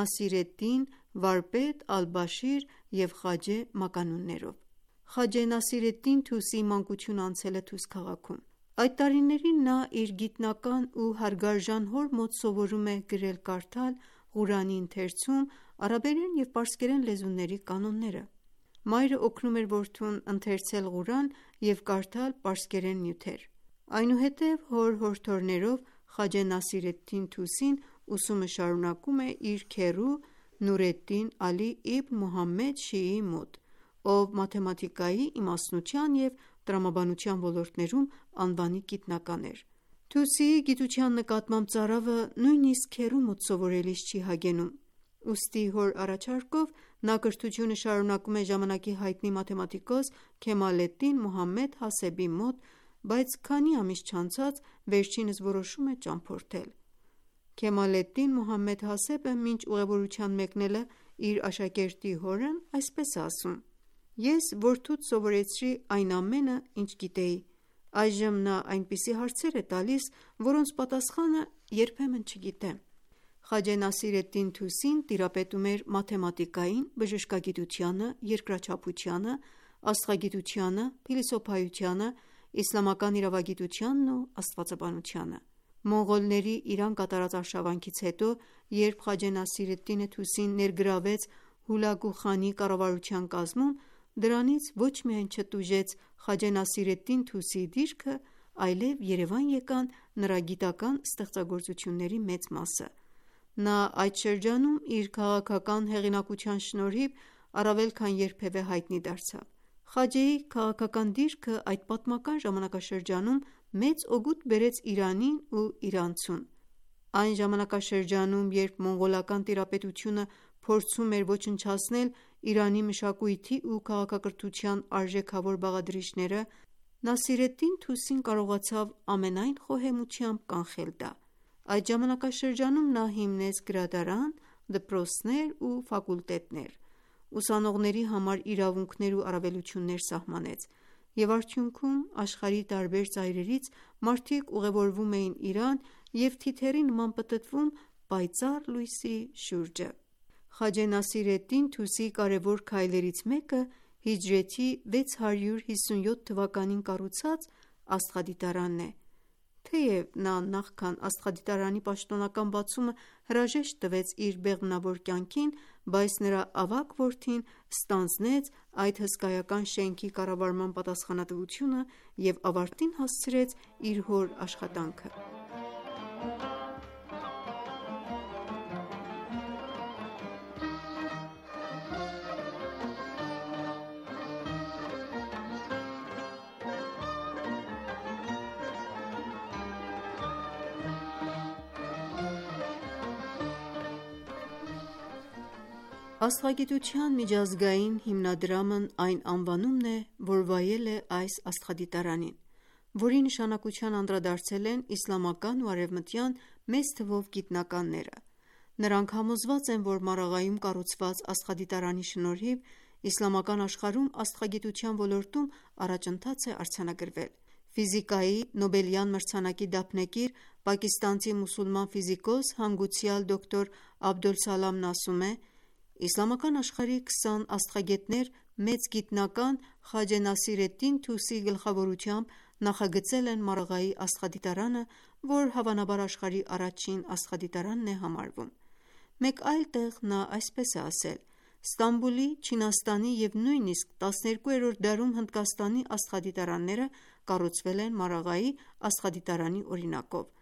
Նասիր էդ-Դին, վարպետ, Ալ-Բաշիր և Խաջե մականուններով։ Խաջե Նասիր էդ-Դին Թուսիի մանկությունը անցել է Թուս քաղաքում։ Այդ տարիներին նա իր գիտնական ու հարգարժան հոր մոտ սովորում է գրել-կարդալ Ղուրանի ընթերցում, արաբերեն և պարսկերեն լեզուների կանոնները։ Մայրը օգնում էր որդուն ընթերցել Ղուրան և կարդալ պարսկերեն նյութեր։ Այնուհետև հոր հորդորներով Խաջե Նասիր էդ-Դին Թուսին ուսումը շարունակում է իր քեռու Նուր էդ-Դին Ալի իբն Մուհամմեդ Շիիի մոտ, ով մաթեմատիկայի, իմաստնության և տրամաբանության ոլորտներում անվանի գիտնական էր։ Թուսիի գիտության նկատմամբ ծարավը նույնիսկ քեռու մոտ սովորելիս չի հագենում, ուստի հոր առաջարկով նա կրթությունը շարունակում է ժամանակի հայտնի մաթեմատիկոս Քեմալ էդ-Դին Մուհամմեդ Հասեբի մոտ, բայց քանի ամիս չանցած վերջինս որոշում է ճամփորդել։ Քեմալ էդ-Դին Մուհամմեդ Հասեբը մինչ ուղևորության մեկնելը իր աշակերտի հորն այսպես է ասում. «Ես որդուդ սովորեցրի այն ամենը, ինչ գիտեի։ Այժմ նա այնպիսի հարցեր է տալիս, որոնց պատասխանը երբեմն չգիտեմ»։ Խաջե Նասիր էդ-Դին Թուսին տիրապետում էր մաթեմատիկային, բժշկագիտությանը, երկրաչափությանը, աստղագիտությանը, փիլիսոփայությանը, իսլամական իրավագիտությանն ու աստվածաբանությանը։ Մոնղոլների Իրան կատարած արշավանքից հետո, երբ Խաջե Նասիր էդ-Դին Թուսին ներգրավվեց Հուլագու խանի կառավարության կազմում, դրանից ոչ միայն չտուժեց Խաջե Նասիր էդ-Դին Թուսիի դիրքը, այլև երևան եկան նրա գիտական ստեղծագործությունների մեծ մասը։ Նա այդ շրջանում իր քաղաքական հեղինակության շնորհիվ առավել քան երբևէ հայտնի դարձավ։ Խաջեի քաղաքական դիրքը այդ պատմական ժամանակաշրջանում մեծ օգուտ բերեց Իրանին ու իրանցուն։ Այն ժամանակաշրջանում, երբ մոնղոլական տիրապետությունը փորձում էր ոչնչացնել Իրանի մշակույթի ու քաղաքակրթության արժեքավոր բաղադրիչները, Նասիր էդ-Դին Թուսին կարողացավ ամենայն խոհեմությամբ կանխել դա։ Այդ ժամանակաշրջանում նա հիմնեց գրադարան, դպրոցներ ու ֆակուլտետներ, ուսանողների համար իրավունքներ ու առավելություններ սահմանեց, և արդյունքում աշխարհի տարբեր ծայրերից մարդիկ ուղևորվում էին Իրան և թիթեռի նման պտտվում պայծառ լույսի շուրջը։ Խաջե Նասիր էդ-Դին Թուսիի կարևոր քայլերից մեկը հիջրեթի 657 թվականին կառուցած աստղադիտարանն է։ Թեև նա նախքան աստղադիտարանի պաշտոնական բացումը հրաժեշտ տվեց իր բեղմնավոր կյանքին, բայց նրա ավագ որդին ստանձնեց այդ հսկայական շենքի կառավարման պատասխանատվությունը և ավարտին հասցրեց իր հոր աշխատանքը։ Աստղագիտության միջազգային հիմնադրամն այն անվանումն է, որ վայել է այս աստղադիտարանին, որի նշանակության անդրադարձել են իսլամական ու արևմտյան մեծ թվով գիտնականները։ Նրանք համոզված են, որ Մարաղայում կառուցված աստղադիտարանի շնորհիվ իսլամական աշխարհում աստղագիտության ոլորտում առաջընթաց է արձանագրվել։ Ֆիզիկայի Նոբելյան մրցանակի դափնեկիր պակիստանցի մուսուլման ֆիզիկոս, հանգուցյալ դոկտոր Աբդոլսալամն ասում է. «Իսլամական աշխարհի 20 աստղագետներ մեծ գիտնական Խաջե Նասիր էդ-Դին Թուսիի գլխավորությամբ նախագծել են Մարաղայի աստղադիտարանը, որ հավանաբար աշխարհի առաջին աստղադիտարանն է համարվում»։ Մեկ այլ տեղ նա այսպես է ասել. «Ստամբուլի, Չինաստանի և նույնիսկ 12-րդ դարում Հնդկաստանի աստղադիտարանները կառուցվել են Մարաղայի աստղադիտարանի օրինակով»։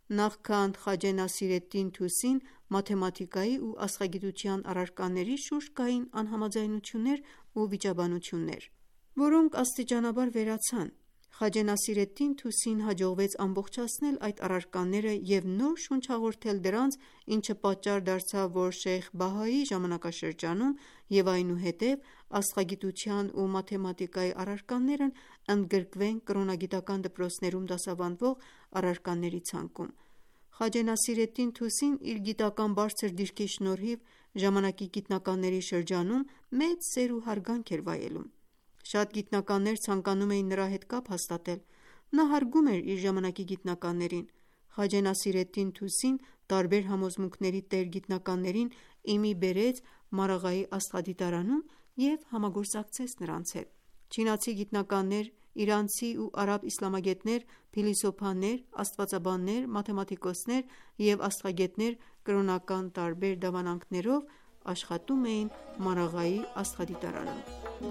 Նախքան Խաջե Նասիրեդդին Թուսին մաթեմատիկայի ու աստղագիտության առարկաների շուրջ կային անհամաձայնություններ ու վիճաբանություններ, որոնք աստիճանաբար վերացան։ Խաջե Նասիրեդդին Թուսին հաջողվեց ամբողջացնել այդ առարկաները և նոր շունչ հաղորդել դրանց, ինչը պատճառ դարձավ, որ Շեյխ Բահայի ժամանակաշրջանում և այնուհետև աստղագիտության ու մաթեմատիկայի առարկաներն ընդգրկվեն կրոնագիտական դպրոցներում դասավանդվող առարկաների ցանկում։ Խաջե Նասիրեդդին Թուսին իր գիտական բարձր դիրքի շնորհիվ ժամանակի գիտնականների շրջանում մեծ սեր ու հարգանք էր վայելում։ Շատ գիտնականներ ցանկանում էին նրա հետ կապ հաստատել։ Նա հարգում էր իր ժամանակի գիտնականներին։ Խաջե Նասիրեդդին Թուսին տարբեր համոզմունքների տեր գիտնականներին իմի բերեց Մարաղայի աստղադիտարանում և համագործակցեց նրանց հետ։ Չինացի գիտնականներ, իրանցի ու արաբ իսլամագետներ, փիլիսոփաներ, աստվածաբաններ, մաթեմատիկոսներ և աստղագետներ կրոնական տարբեր դավանանքներով աշխատում էին Մարաղայի աստղադիտարանում։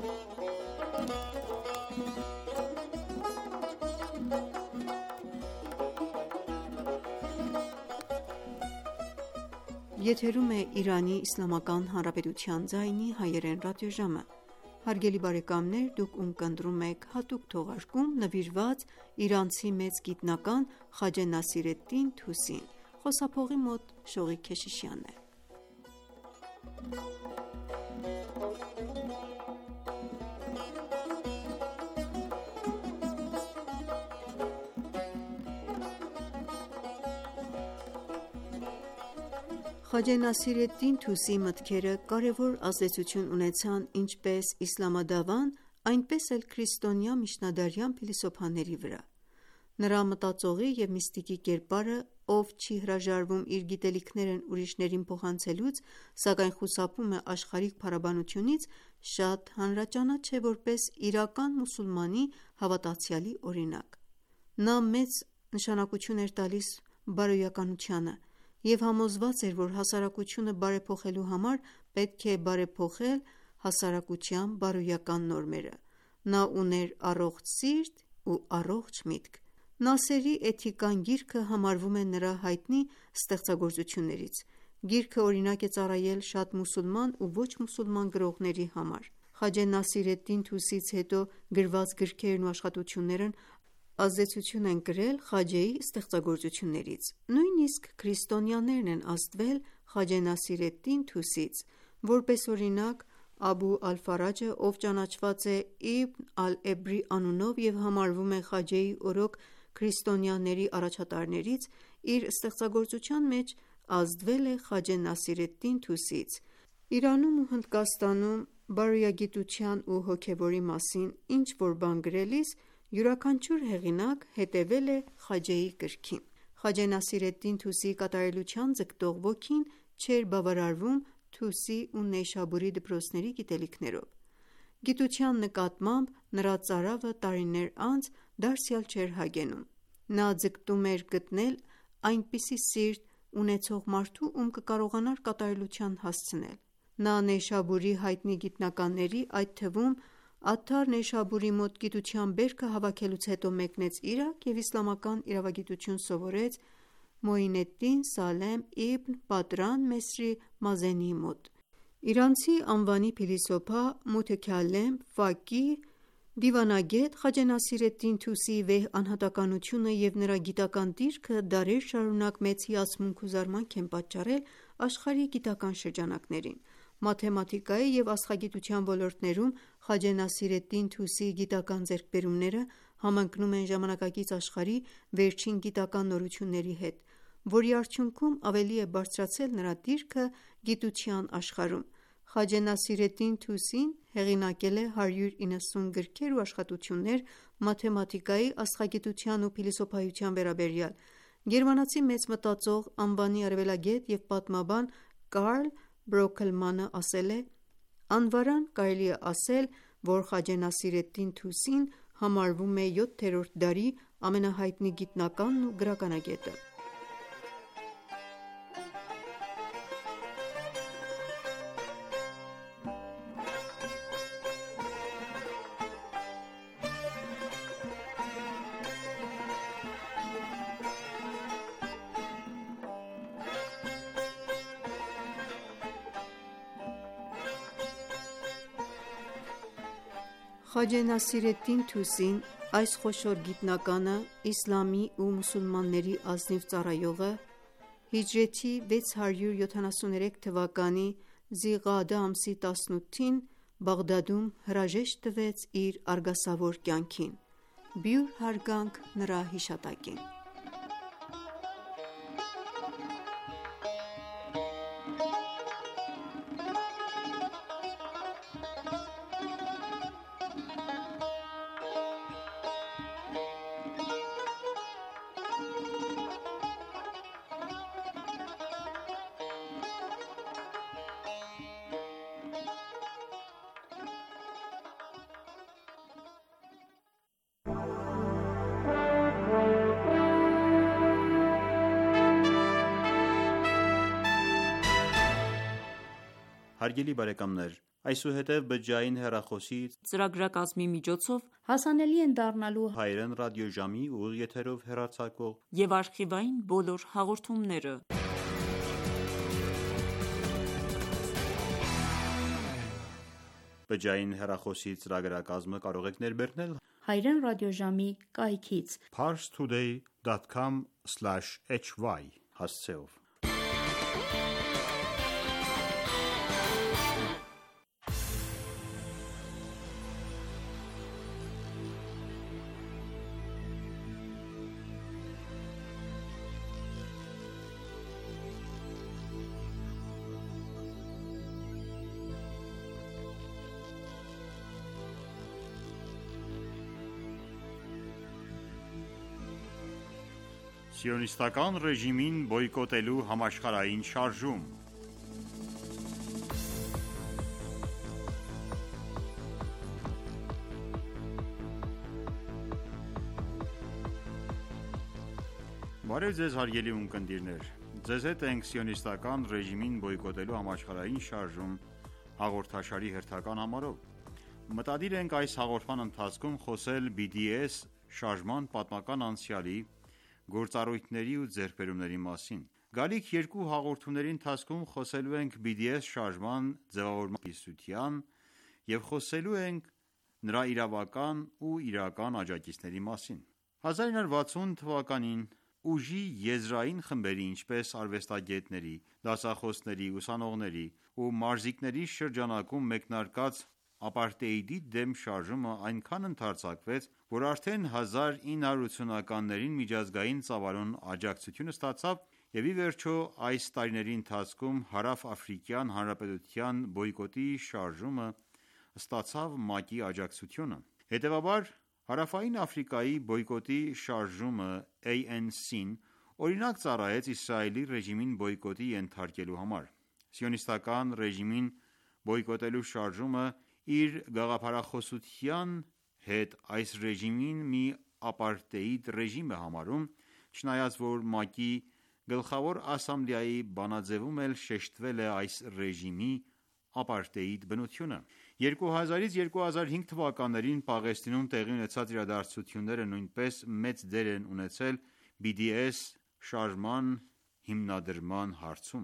Խաջե Նասիրեդդին Թուսիի մտքերը կարևոր ազդեցություն ունեցան ինչպես իսլամադավան, այնպես էլ քրիստոնյա միջնադարյան փիլիսոփաների վրա։ Նրա մտածողի և միստիկի կերպարը, ով չի հրաժարվում իր գիտելիքներն ուրիշներին փոխանցելուց, սակայն խուսափում է աշխարհիկ փառաբանությունից, շատ հանրաճանաչ է որպես իրական մուսուլմանի հավատացյալի օրինակ։ Նա մեծ նշանակություն էր տալիս բարոյականությանը և համոզված էր, որ հասարակությունը բարեփոխելու համար պետք է բարեփոխել հասարակության բարոյական նորմերը։ Նա ուներ առողջ սիրտ ու առողջ միտք։ Նասերի «Էթիկան» գիրքը համարվում է նրա հայտնի ստեղծագործություններից։ Գիրքը օրինակ է ծառայել շատ մուսուլման ու ոչ մուսուլման գրողների համար։ Խաջե Նասիրեդդին Թուսիից հետո գրված գրքերն ու աշխատություններն ազդեցություն են կրել Խաջեի ստեղծագործություններից։ Նույնիսկ քրիստոնյաներն են ազդվել Խաջե Նասիրեդդին Թուսիից։ Որպես օրինակ, Աբու Ալ-Ֆարաջը, ով ճանաչված է Իբն Ալ-Էբրի անունով և համարվում է Խաջեի օրոք քրիստոնյաների առաջատարներից, իր ստեղծագործության մեջ ազդվել է Խաջե Նասիրեդդին Թուսիից։ Իրանում ու Հնդկաստանում բարոյագիտության ու հոգևորի մասին ինչ-որ բան գրելիս յուրաքանչյուր հեղինակ հետևել է Խաջեի կրքին։ Խաջե Նասիրեդդին Թուսիի կատարելության ձգտող ոգին չէր բավարարվում Թուսի ու Նեյշաբուրի դպրոցների գիտելիքներով։ Գիտության նկատմամբ նրա ծարավը տարիներ անց դարձյալ չէր հագենում։ Նա ձգտում էր գտնել այնպիսի սիրտ ունեցող մարդու, ում կկարողանար կատարելության հասցնել։ Նա Նեյշաբուրի հայտնի գիտնականների, այդ թվում Աթթար Նեյշաբուրի մոտ գիտության բերքը հավաքելուց հետո մեկնեց Իրաք և իսլամական իրավագիտություն սովորեց Մոինեդդին Սալեմ Իբն Պատրան Մեսրի Մազենիի մոտ։ Իրանցի անվանի փիլիսոփա, մութեքալեմ, ֆակիհ, դիվանագետ Խաջե Նասիրեդդին Թուսիի վեհ անհատականությունը և նրա գիտական դիրքը դարեր շարունակ մեծ հիացմունք ու զարմանք են պատճառել աշխարհի գիտական շրջանակներին։ Մաթեմատիկայի և աստղագիտության ոլորտներում Խաջե Նասիրեդդին Թուսիի գիտական ձեռքբերումները համընկնում են ժամանակակից աշխարհի վերջին գիտական նորությունների հետ, որի արդյունքում ավելի է բարձրացել նրա դիրքը գիտության աշխարհում։ Խաջե Նասիրեդդին Թուսին հեղինակել է 190 գրքեր ու աշխատություններ մաթեմատիկայի, աստղագիտության ու փիլիսոփայության վերաբերյալ։ Գերմանացի մեծ մտածող, անվանի առավելագետ և պատմաբան Կարլ Բրոքլմանը ասել է. «Անվարան կարելի է ասել, որ Խաջե Նասիրեդդին Թուսին համարվում է 7-րդ դարի ամենահայտնի գիտնականն ու գրականագետը»։ Խաջե Նասիրեդդին Թուսին, այս խոշոր գիտնականը, իսլամի ու մուսուլմանների ազնիվ ծառայողը, հիջրեթի 673 թվականի Զիղաադա ամսի 18-ին Բաղդադում հրաժեշտ տվեց իր արգասավոր կյանքին: Բյուր հարգանք նրա հիշատակին: Հարգելի բարեկամներ, այսուհետև բջջային հեռախոսի ծրագրակազմի միջոցով հասանելի են դառնալու հայերեն ռադիոժամի ուղիղ եթերով հեռարձակվող և արխիվային բոլոր հաղորդումները: Բջջային հեռախոսի ծրագրակազմը կարող եք ներբեռնել հայերեն ռադիոժամի կայքից parstoday.com/hy հասցեով: Սիոնիստական ռեժիմին բոյկոտելու համաշխարհային շարժում Բարև ձեզ հարգելի ունկնդիրներ: Ձեզ հետ ենք Սիոնիստական ռեժիմին բոյկոտելու համաշխարհային շարժում հաղորդաշարի հերթական համարով: Մտադիր ենք այս հաղորդման ընթացքում խոսել BDS շարժման պատմական անցյալի, գործառույթների ու ձեռքբերումների մասին: Գալիք երկու հաղորդումների ընթացքում խոսելու ենք BDS շարժման ձևավորման կիսության և խոսելու ենք նրա իրավական ու իրական աջակիցների մասին: 1960 թվականին ուժի եզրային խմբերի, ինչպես արվեստագետների, դասախոսների, ուսանողների ու մարզիկների շրջանակում մեկնարկած ապարտեիդի դեմ շարժումը այնքան ընդարձակվեց, որ արդեն 1980-ականներին միջազգային ծավալուն աջակցություն ստացավ և ի վերջո այս տարիների ընթացքում Հարավ-Աֆրիկյան Հանրապետության բոյկոտի շարժումը ստացավ ՄԱԿ-ի աջակցությունը: Հետևաբար Հարավային Աֆրիկայի բոյկոտի շարժումը ANC-ն օրինակ ծառայեց Իսրայելի ռեժիմին բոյկոտի ենթարկելու համար: Սիոնիստական ռեժիմին բոյկոտելու շարժումը իր գաղափարախոսության հետ այս ռեժիմին մի ապարտեիդ ռեժիմ է համարում, չնայած որ ՄԱԿ-ի Գլխավոր ասամբլեայի բանաձևում էլ շեշտվել է այս ռեժիմի ապարտեիդ բնությունը: 2000-2005 թվականներին Պաղեստինում տեղի ունեցած իրադարձությունները նույնպես մեծ դեր են ունեցել BDS շարժման հիմնադրման հարցում: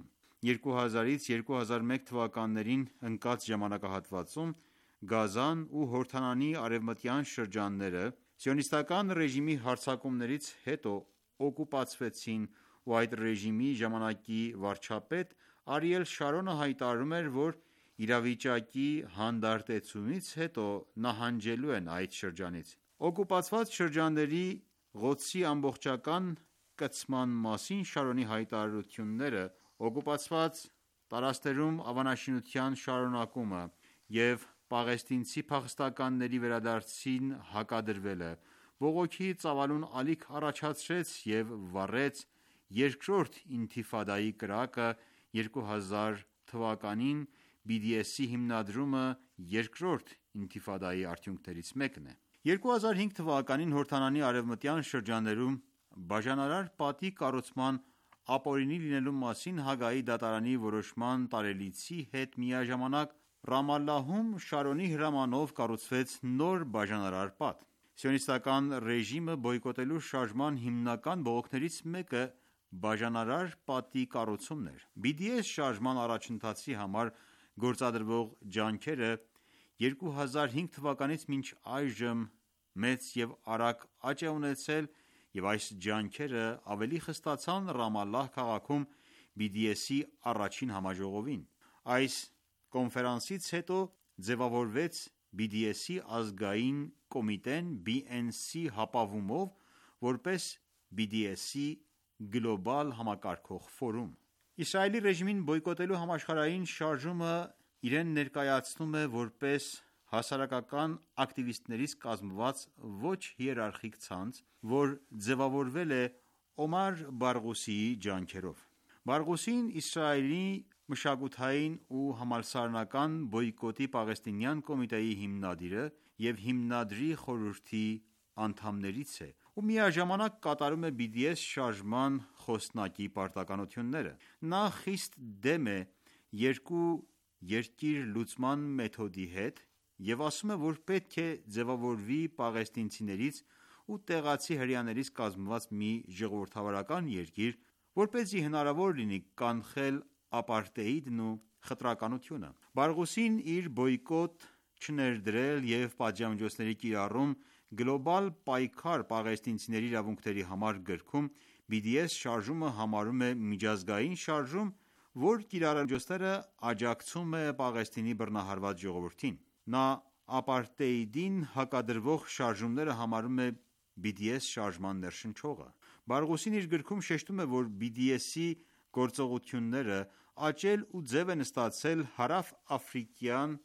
2000-2001 թվականներին ընկած ժամանակահատվածում Գազան ու Հորդանանի արևմտյան շրջանները սիոնիստական ռեժիմի հարձակումներից հետո օկուպացվեցին ու այդ ռեժիմի ժամանակի վարչապետ Արիել Շարոնը հայտարարում էր, որ իրավիճակի հանդարտեցումից հետո նահանջելու են այդ շրջանից: Օկուպացված շրջանների Ղոդսի ամբողջական կցման մասին Շարոնի հայտարարությունները, օկուպացված տարածքներում ավանաշինության շարունակումը և պաղեստինցի փախստականների վերադարձին հակադրվելը բողոքի ծավալուն ալիք առաջացրեց և վառեց երկրորդ ինթիֆադայի կրակը: 2000 թվականին BDS-ի հիմնադրումը երկրորդ ինթիֆադայի արդյունքներից մեկն է: 2005 թվականին Հորդանանի արևմտյան շրջաններում բաժանարար պատի կառուցման ապօրինի լինելու մասին Հագայի դատարանի որոշման տարելիցի հետ միաժամանակ Ռամալլահում Շարոնի հրամանով կառուցվեց նոր բաժանարար պատ: Սիոնիստական ռեժիմը բոյկոտելու շարժման հիմնական բողոքներից մեկը բաժանարար պատի կառուցումն էր: BDS շարժման առաջընթացի համար գործադրվող ջանքերը 2005 թվականից մինչ այժմ մեծ և արագ աճ է ունեցել և այս ջանքերը ավելի խստացան Ռամալլահ քաղաքում BDS-ի առաջին համաժողովին։ Այս կոնֆերանսից հետո ձևավորվեց BDS-ի ազգային կոմիտեն BNC հապավումով որպես BDS-ի գլոբալ համակարգող ֆորում։ Իսրայելի ռեժիմին բոյկոտելու համաշխարհային շարժումը իրեն ներկայացնում է որպես հասարակական ակտիվիստներից կազմված ոչ հիերարխիկ ցանց, որ ձևավորվել է Օմար Բարգուսիի ջանքերով։ Բարգուսին Իսրայելի մշակութային ու համալսարանական բոյկոտի պաղեստինյան կոմիտեի հիմնադիրը և հիմնադրի խորհրդի անդամներից է ու միաժամանակ կատարում է BDS շարժման խոսնակի պարտականությունները։ Նա խիստ դեմ է երկու երկիր լուծման մեթոդի հետ և ասում է, որ պետք է ձևավորվի պաղեստինցիներից ու տեղացի հրեաներից կազմված մի ժողովրդավարական երկիր, որպեսզի հնարավոր լինի կանխել ապարտեիդն ու խտրականությունը։ Բարգուսին իր բոյկոտ, չներդրել և պատժամիջոցների կիրառում գլոբալ պայքար պաղեստինցիների իրավունքների համար գրքում BDS շարժումը համարում է միջազգային շարժում, որ կիրառամիջոցները աջակցում է Պաղեստինի բռնահարված ժողովրդին։ Նա ապարտեիդին հակադրվող շարժումները համարում է BDS շարժման ներշնչողը։ Բարգուսին իր գրքում շեշտում է, որ BDS-ի գործողությունները աճել ու ձև են ստացել հարավ-աֆրիկյան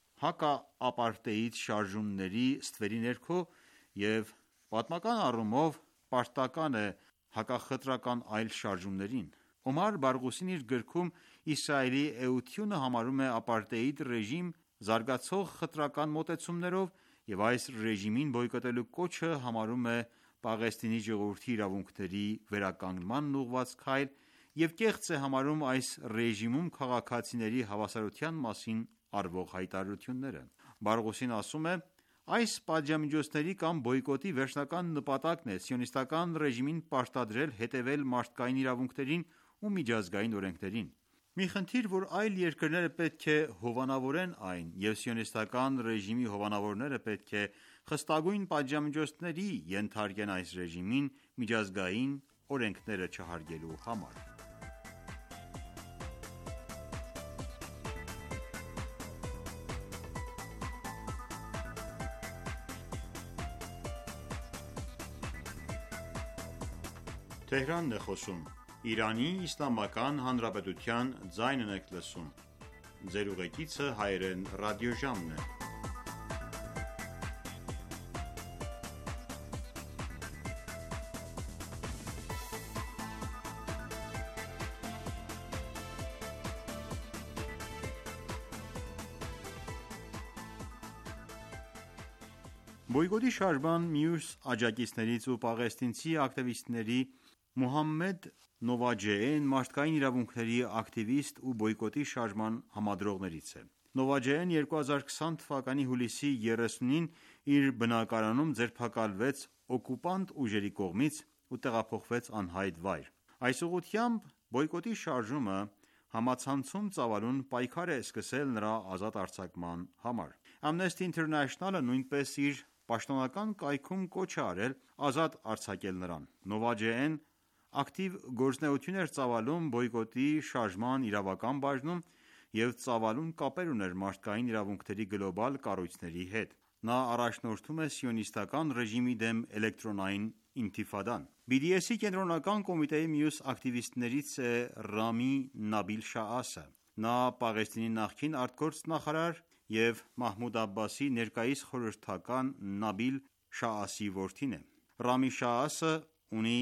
հակաապարտեիդ շարժումների ստվերի ներքո և պատմական առումով պարտական է հակախտրական այլ շարժումներին։ Օմար Բարգուսին իր գրքում Իսրայելի էությունը համարում է ապարտեիդ ռեժիմ զարգացող խտրական մոտեցումներով և այս ռեժիմին բոյկոտելու կոչը համարում է Պաղեստինի ժողովրդի իրավունքների վերականգնմանն ուղղված քայլ և կեղծ է համարում այս ռեժիմում քաղաքացիների հավասարության մասին արվող հայտարարությունները։ Բարգուսին ասում է. «Այս պատժամիջոցների կամ բոյկոտի վերջնական նպատակն է սիոնիստական ռեժիմին պարտադրել հետևել մարդկային իրավունքներին ու միջազգային օրենքներին։ Մի խնդիր, որ այլ երկրները պետք է հովանավորեն այն, և սիոնիստական ռեժիմի հովանավորները պետք է խստագույն պատժամիջոցների ենթարկեն այս ռեժիմին միջազգային օրենքները չհարգելու համար»։ Բոյկոտի շարժման մյուս աջակիցներից ու պաղեստինցի ակտիվիստների Մոհամմեդ Նովաջեհն մարդկային իրավունքների ակտիվիստ ու բոյկոտի շարժման համադրողներից է։ Նովաջեհն 2020 թվականի հուլիսի 30-ին իր բնակարանում ձերբակալվեց օկուպանտ ուժերի կողմից ու տեղափոխվեց անհայտ վայր։ Այս ուղղությամբ բոյկոտի շարժումը համացանցում ծավալուն պայքար է սկսել նրա ազատ արձակման համար։ Amnesty International-ը նույնպես իր պաշտոնական կայքում կոչ է արել ազատ արձակել նրան։ Նովաջեհն ակտիվ գործունեություն էր ծավալում բոյկոտի շարժման իրավական բաժնում և ծավալուն կապեր ուներ մարդկային իրավունքների գլոբալ կառույցների հետ։ Նա առաջնորդում է սիոնիստական ռեժիմի դեմ էլեկտրոնային ինթիֆադան։ BDS-ի կենտրոնական կոմիտեի մյուս ակտիվիստներից է Ռամի Նաբիլ Շաասը։ Նա Պաղեստինի նախկին արտգործնախարար և Մահմուդ Աբբասի ներկայիս խորհրդական Նաբիլ Շաասի որդին է։ Ռամի Շաասը ունի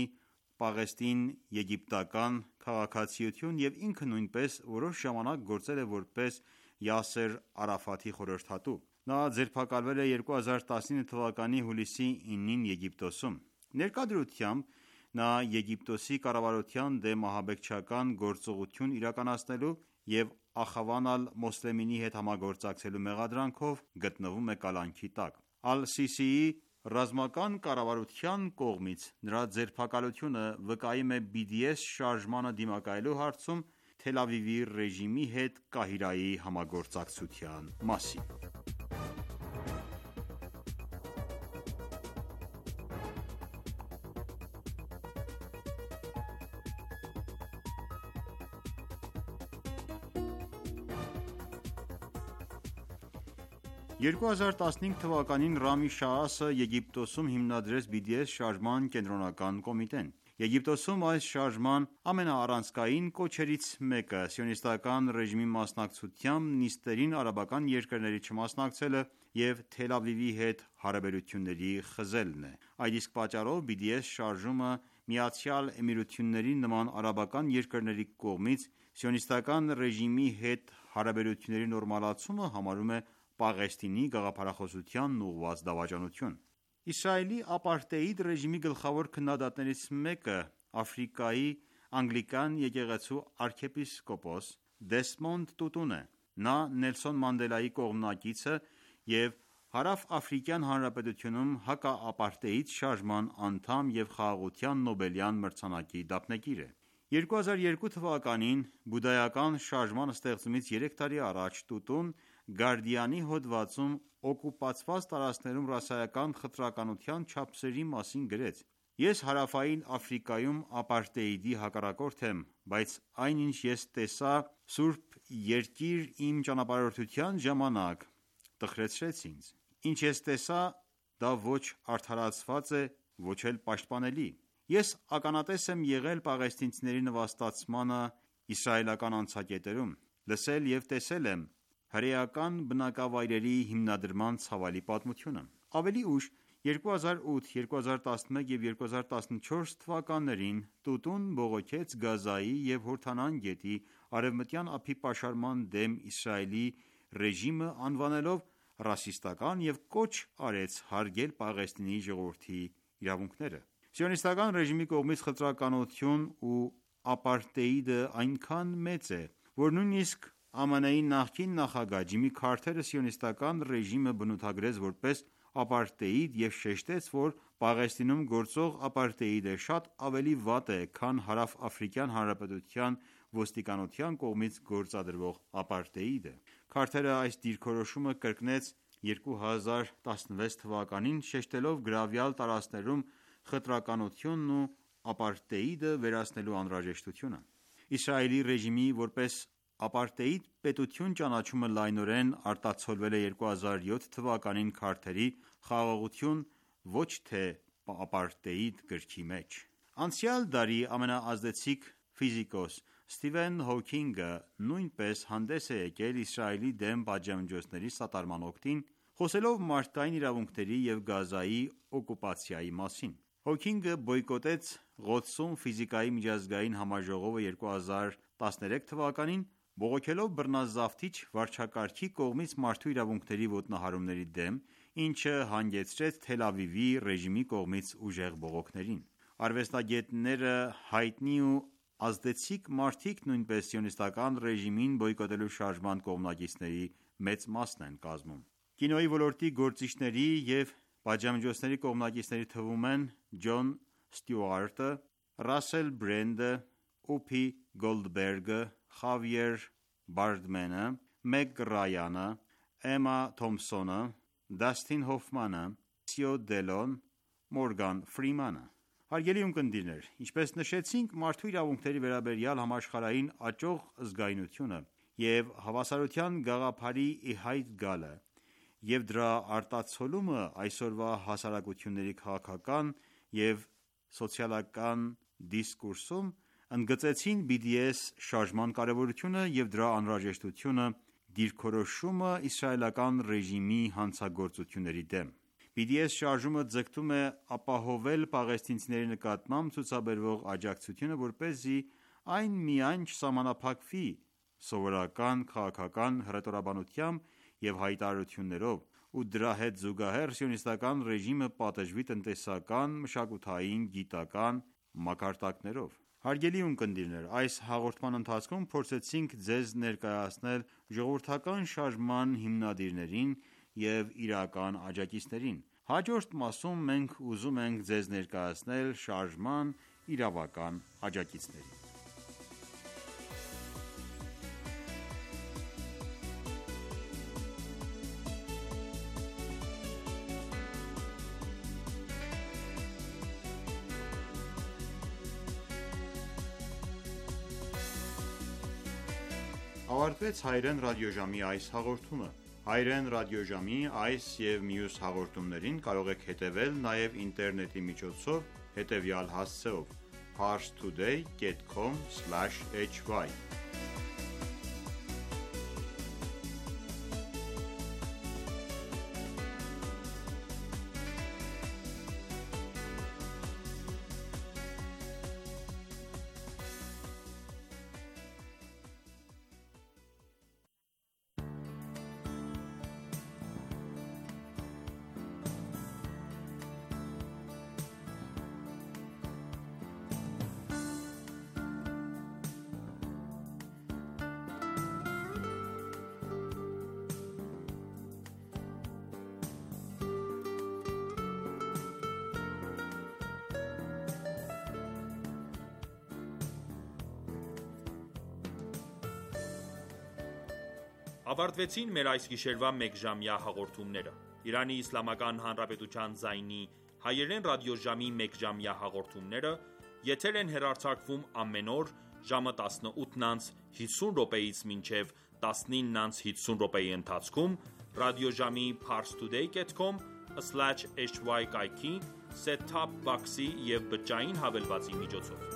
պաղեստին-եգիպտական քաղաքացիություն և ինքը նույնպես որոշ ժամանակ գործել է որպես Յասեր Արաֆաթի խորհրդատու։ Նա ձերբակալվել է 2019 թվականի հուլիսի 9-ին Եգիպտոսում։ Ներկա դրությամբ նա Եգիպտոսի կառավարության դեմ ահաբեկչական գործողություն իրականացնելու և Ախավան ալ-Մոսլեմինի հետ համագործակցելու մեղադրանքով գտնվում է կալանքի տակ։ Ալ-Սիսիի ռազմական կառավարության կողմից նրա ձերբակալությունը վկայում է BDS շարժմանը դիմակայելու հարցում Թել Ավիվի ռեժիմի հետ Կահիրայի համագործակցության մասին։ 2015 թվականին Ռամի Շաասը Եգիպտոսում հիմնադրեց BDS շարժման կենտրոնական կոմիտեն։ Եգիպտոսում այս շարժման ամենաառանցքային կոչերից մեկը սիոնիստական ռեժիմի մասնակցությամբ նիստերին արաբական երկրների չմասնակցելը և Թել Ավիվի հետ հարաբերությունների խզելն է։ Այդ իսկ պատճառով BDS շարժումը Միացյալ Էմիրությունների նման արաբական երկրների կողմից սիոնիստական ռեժիմի հետ հարաբերությունների նորմալացումը համարում է Պաղեստինի գաղափարախոսությանն ուղղված դավաճանություն։ Իսրայելի ապարտեիդ ռեժիմի գլխավոր քննադատներից մեկը Աֆրիկայի անգլիկան եկեղեցու arczepiskopos Դեսմոնդ Տուտուն է։ Նա Նելսոն Մանդելայի կողմնակիցը և Հարավ-Աֆրիկյան Հանրապետությունում հակաապարտեիդ շարժման անդամ և Խաղաղության Նոբելյան մրցանակի դափնեկիր է։ 2002 թվականին բուդդայական շարժման ստեղծումից 3 տարի առաջ Տուտուն Գարդիանի հոդվածում օկուպացված տարածքներում ռասայական խտրականության չափսերի մասին գրեց. «Ես Հարավային Աֆրիկայում ապարտեիդի հակառակորդ եմ, բայց այն ինչ ես տեսա Սուրբ Երկիր իմ ճանապարհորդության ժամանակ տխրեցրեց ինձ։ Ինչ ես տեսա, դա ոչ արդարացված է, ոչ էլ պաշտպանելի։ Ես ականատես եմ եղել պաղեստինցիների նվաստացմանը իսրայելական անցակետերում, լսել և տեսել եմ հրեական բնակավայրերի հիմնադրման ցավալի պատմությունը»։ Ավելի ուշ 2008, 2011 և 2014 թվականներին Տուտուն բողոքեց Գազայի և Հորդանան գետի Արևմտյան ափի պաշարման դեմ Իսրայելի ռեժիմը անվանելով ռասիստական և կոչ արեց հարգել Պաղեստինի ժողովրդի իրավունքները։ Սիոնիստական ռեժիմի կողմից խտրականություն ու ապարտեիդը այնքան մեծ է, որ նույնիսկ ԱՄՆ-ի նախկին նախագահ Ջիմի Քարթերը սիոնիստական ռեժիմը բնութագրեց որպես ապարտեիդ և շեշտեց, որ Պաղեստինում գործող ապարտեիդը շատ ավելի վատ է, քան Հարավ-Աֆրիկյան Հանրապետության ոստիկանության կողմից գործադրվող ապարտեիդը։ Քարթերը այս դիրքորոշումը կրկնեց 2016 թվականին, շեշտելով գրավյալ տարածքներում խտրականությունն ու ապարտեիդը վերացնելու անհրաժեշտությունը։ Իսրայելի ռեժիմի որպես ապարտեիդ պետություն ճանաչումը լայնորեն արտացոլվել է 2007 թվականին Քարթերի «Խաղաղություն, ոչ թե ապարտեիդ» գրքի մեջ։ Անցյալ դարի ամենաազդեցիկ ֆիզիկոս Սթիվեն Հոքինգը նույնպես հանդես է եկել Իսրայելի դեմ պատժամիջոցների սատարման օգտին, խոսելով մարդկային իրավունքների և Գազայի օկուպացիայի մասին։ Հոքինգը բոյկոտեց Ղոդսում ֆիզիկայի միջազգային համաժողովը 2013 թվականին, բողոքելով բռնազավթիչ վարչակարգի կողմից մարդու իրավունքների ոտնահարումների դեմ, ինչը հանգեցրեց Թել Ավիվի ռեժիմի կողմից ուժեղ բողոքներին։ Արվեստագետները հայտնի ու ազդեցիկ մարդիկ նույնպես սիոնիստական ռեժիմին բոյկոտելու շարժման կողմնակիցների մեծ մասն են կազմում։ Կինոյի ոլորտի գործիչների և պատժամիջոցների կողմնակիցների թվում են Ջոն Ստյուարտը, Ռասել Բրենդը, Ուփի Գոլդբերգը, Խավիեր Բարդմենը, Մեգ Ռայանը, Էմմա Թոմփսոնը, Դասթին Հոֆմանը, Սիո Դելոն, Մորգան Ֆրիմանը։ Հարգելի ունկնդիրներ, ինչպես նշեցինք, մարդու իրավունքների վերաբերյալ համաշխարհային աճող զգայունությունը և հավասարության գաղափարի ի հայտ գալը և դրա արտացոլումը այսօրվա հասարակությունների քաղաքական և սոցիալական դիսկուրսում ընդգծեցին BDS շարժման կարևորությունը և դրա անհրաժեշտությունը դիրքորոշումը իսրայելական ռեժիմի հանցագործությունների դեմ։ BDS շարժումը ձգտում է ապահովել պաղեստինցիների նկատմամբ ցուցաբերվող աջակցությունը, որպեսզի այն միայն չսահմանափակվի սովորական քաղաքական հռետորաբանությամբ և հայտարարություններով, ու դրա հետ զուգահեռ սիոնիստական ռեժիմը պատժվի տնտեսական, մշակութային, գիտական մակարդակներով։ Հարգելի ունկնդիրներ, այս հաղորդման ընթացքում փորձեցինք ձեզ ներկայացնել ժողովրդական շարժման հիմնադիրներին և իրական աջակիցներին։ Հաջորդ մասում մենք ուզում ենք ձեզ ներկայացնել շարժման իրավական աջակիցներին։ Ավարտվեց հայերեն ռադիոժամի այս հաղորդումը։ Հայրեն ռադիոժամի այս եւ մյուս հաղորդումներին կարող եք հետևել նաեւ ինտերնետի միջոցով հետևյալ հասցեով parstoday.com/hy Ավարտվեցին մեր այս գիշերվա մեկժամյա հաղորդումները։ Իրանի Իսլամական Հանրապետության ձայնի հայերեն ռադիոժամի մեկժամյա հաղորդումները եթեր են հեռարձակվում ամեն օր ժամը 18:50-ից մինչև 19:50 ընթացքում ռադիոժամի parstoday.com/hy կայքի set-top box-ի և բջջային հավելվածի միջոցով։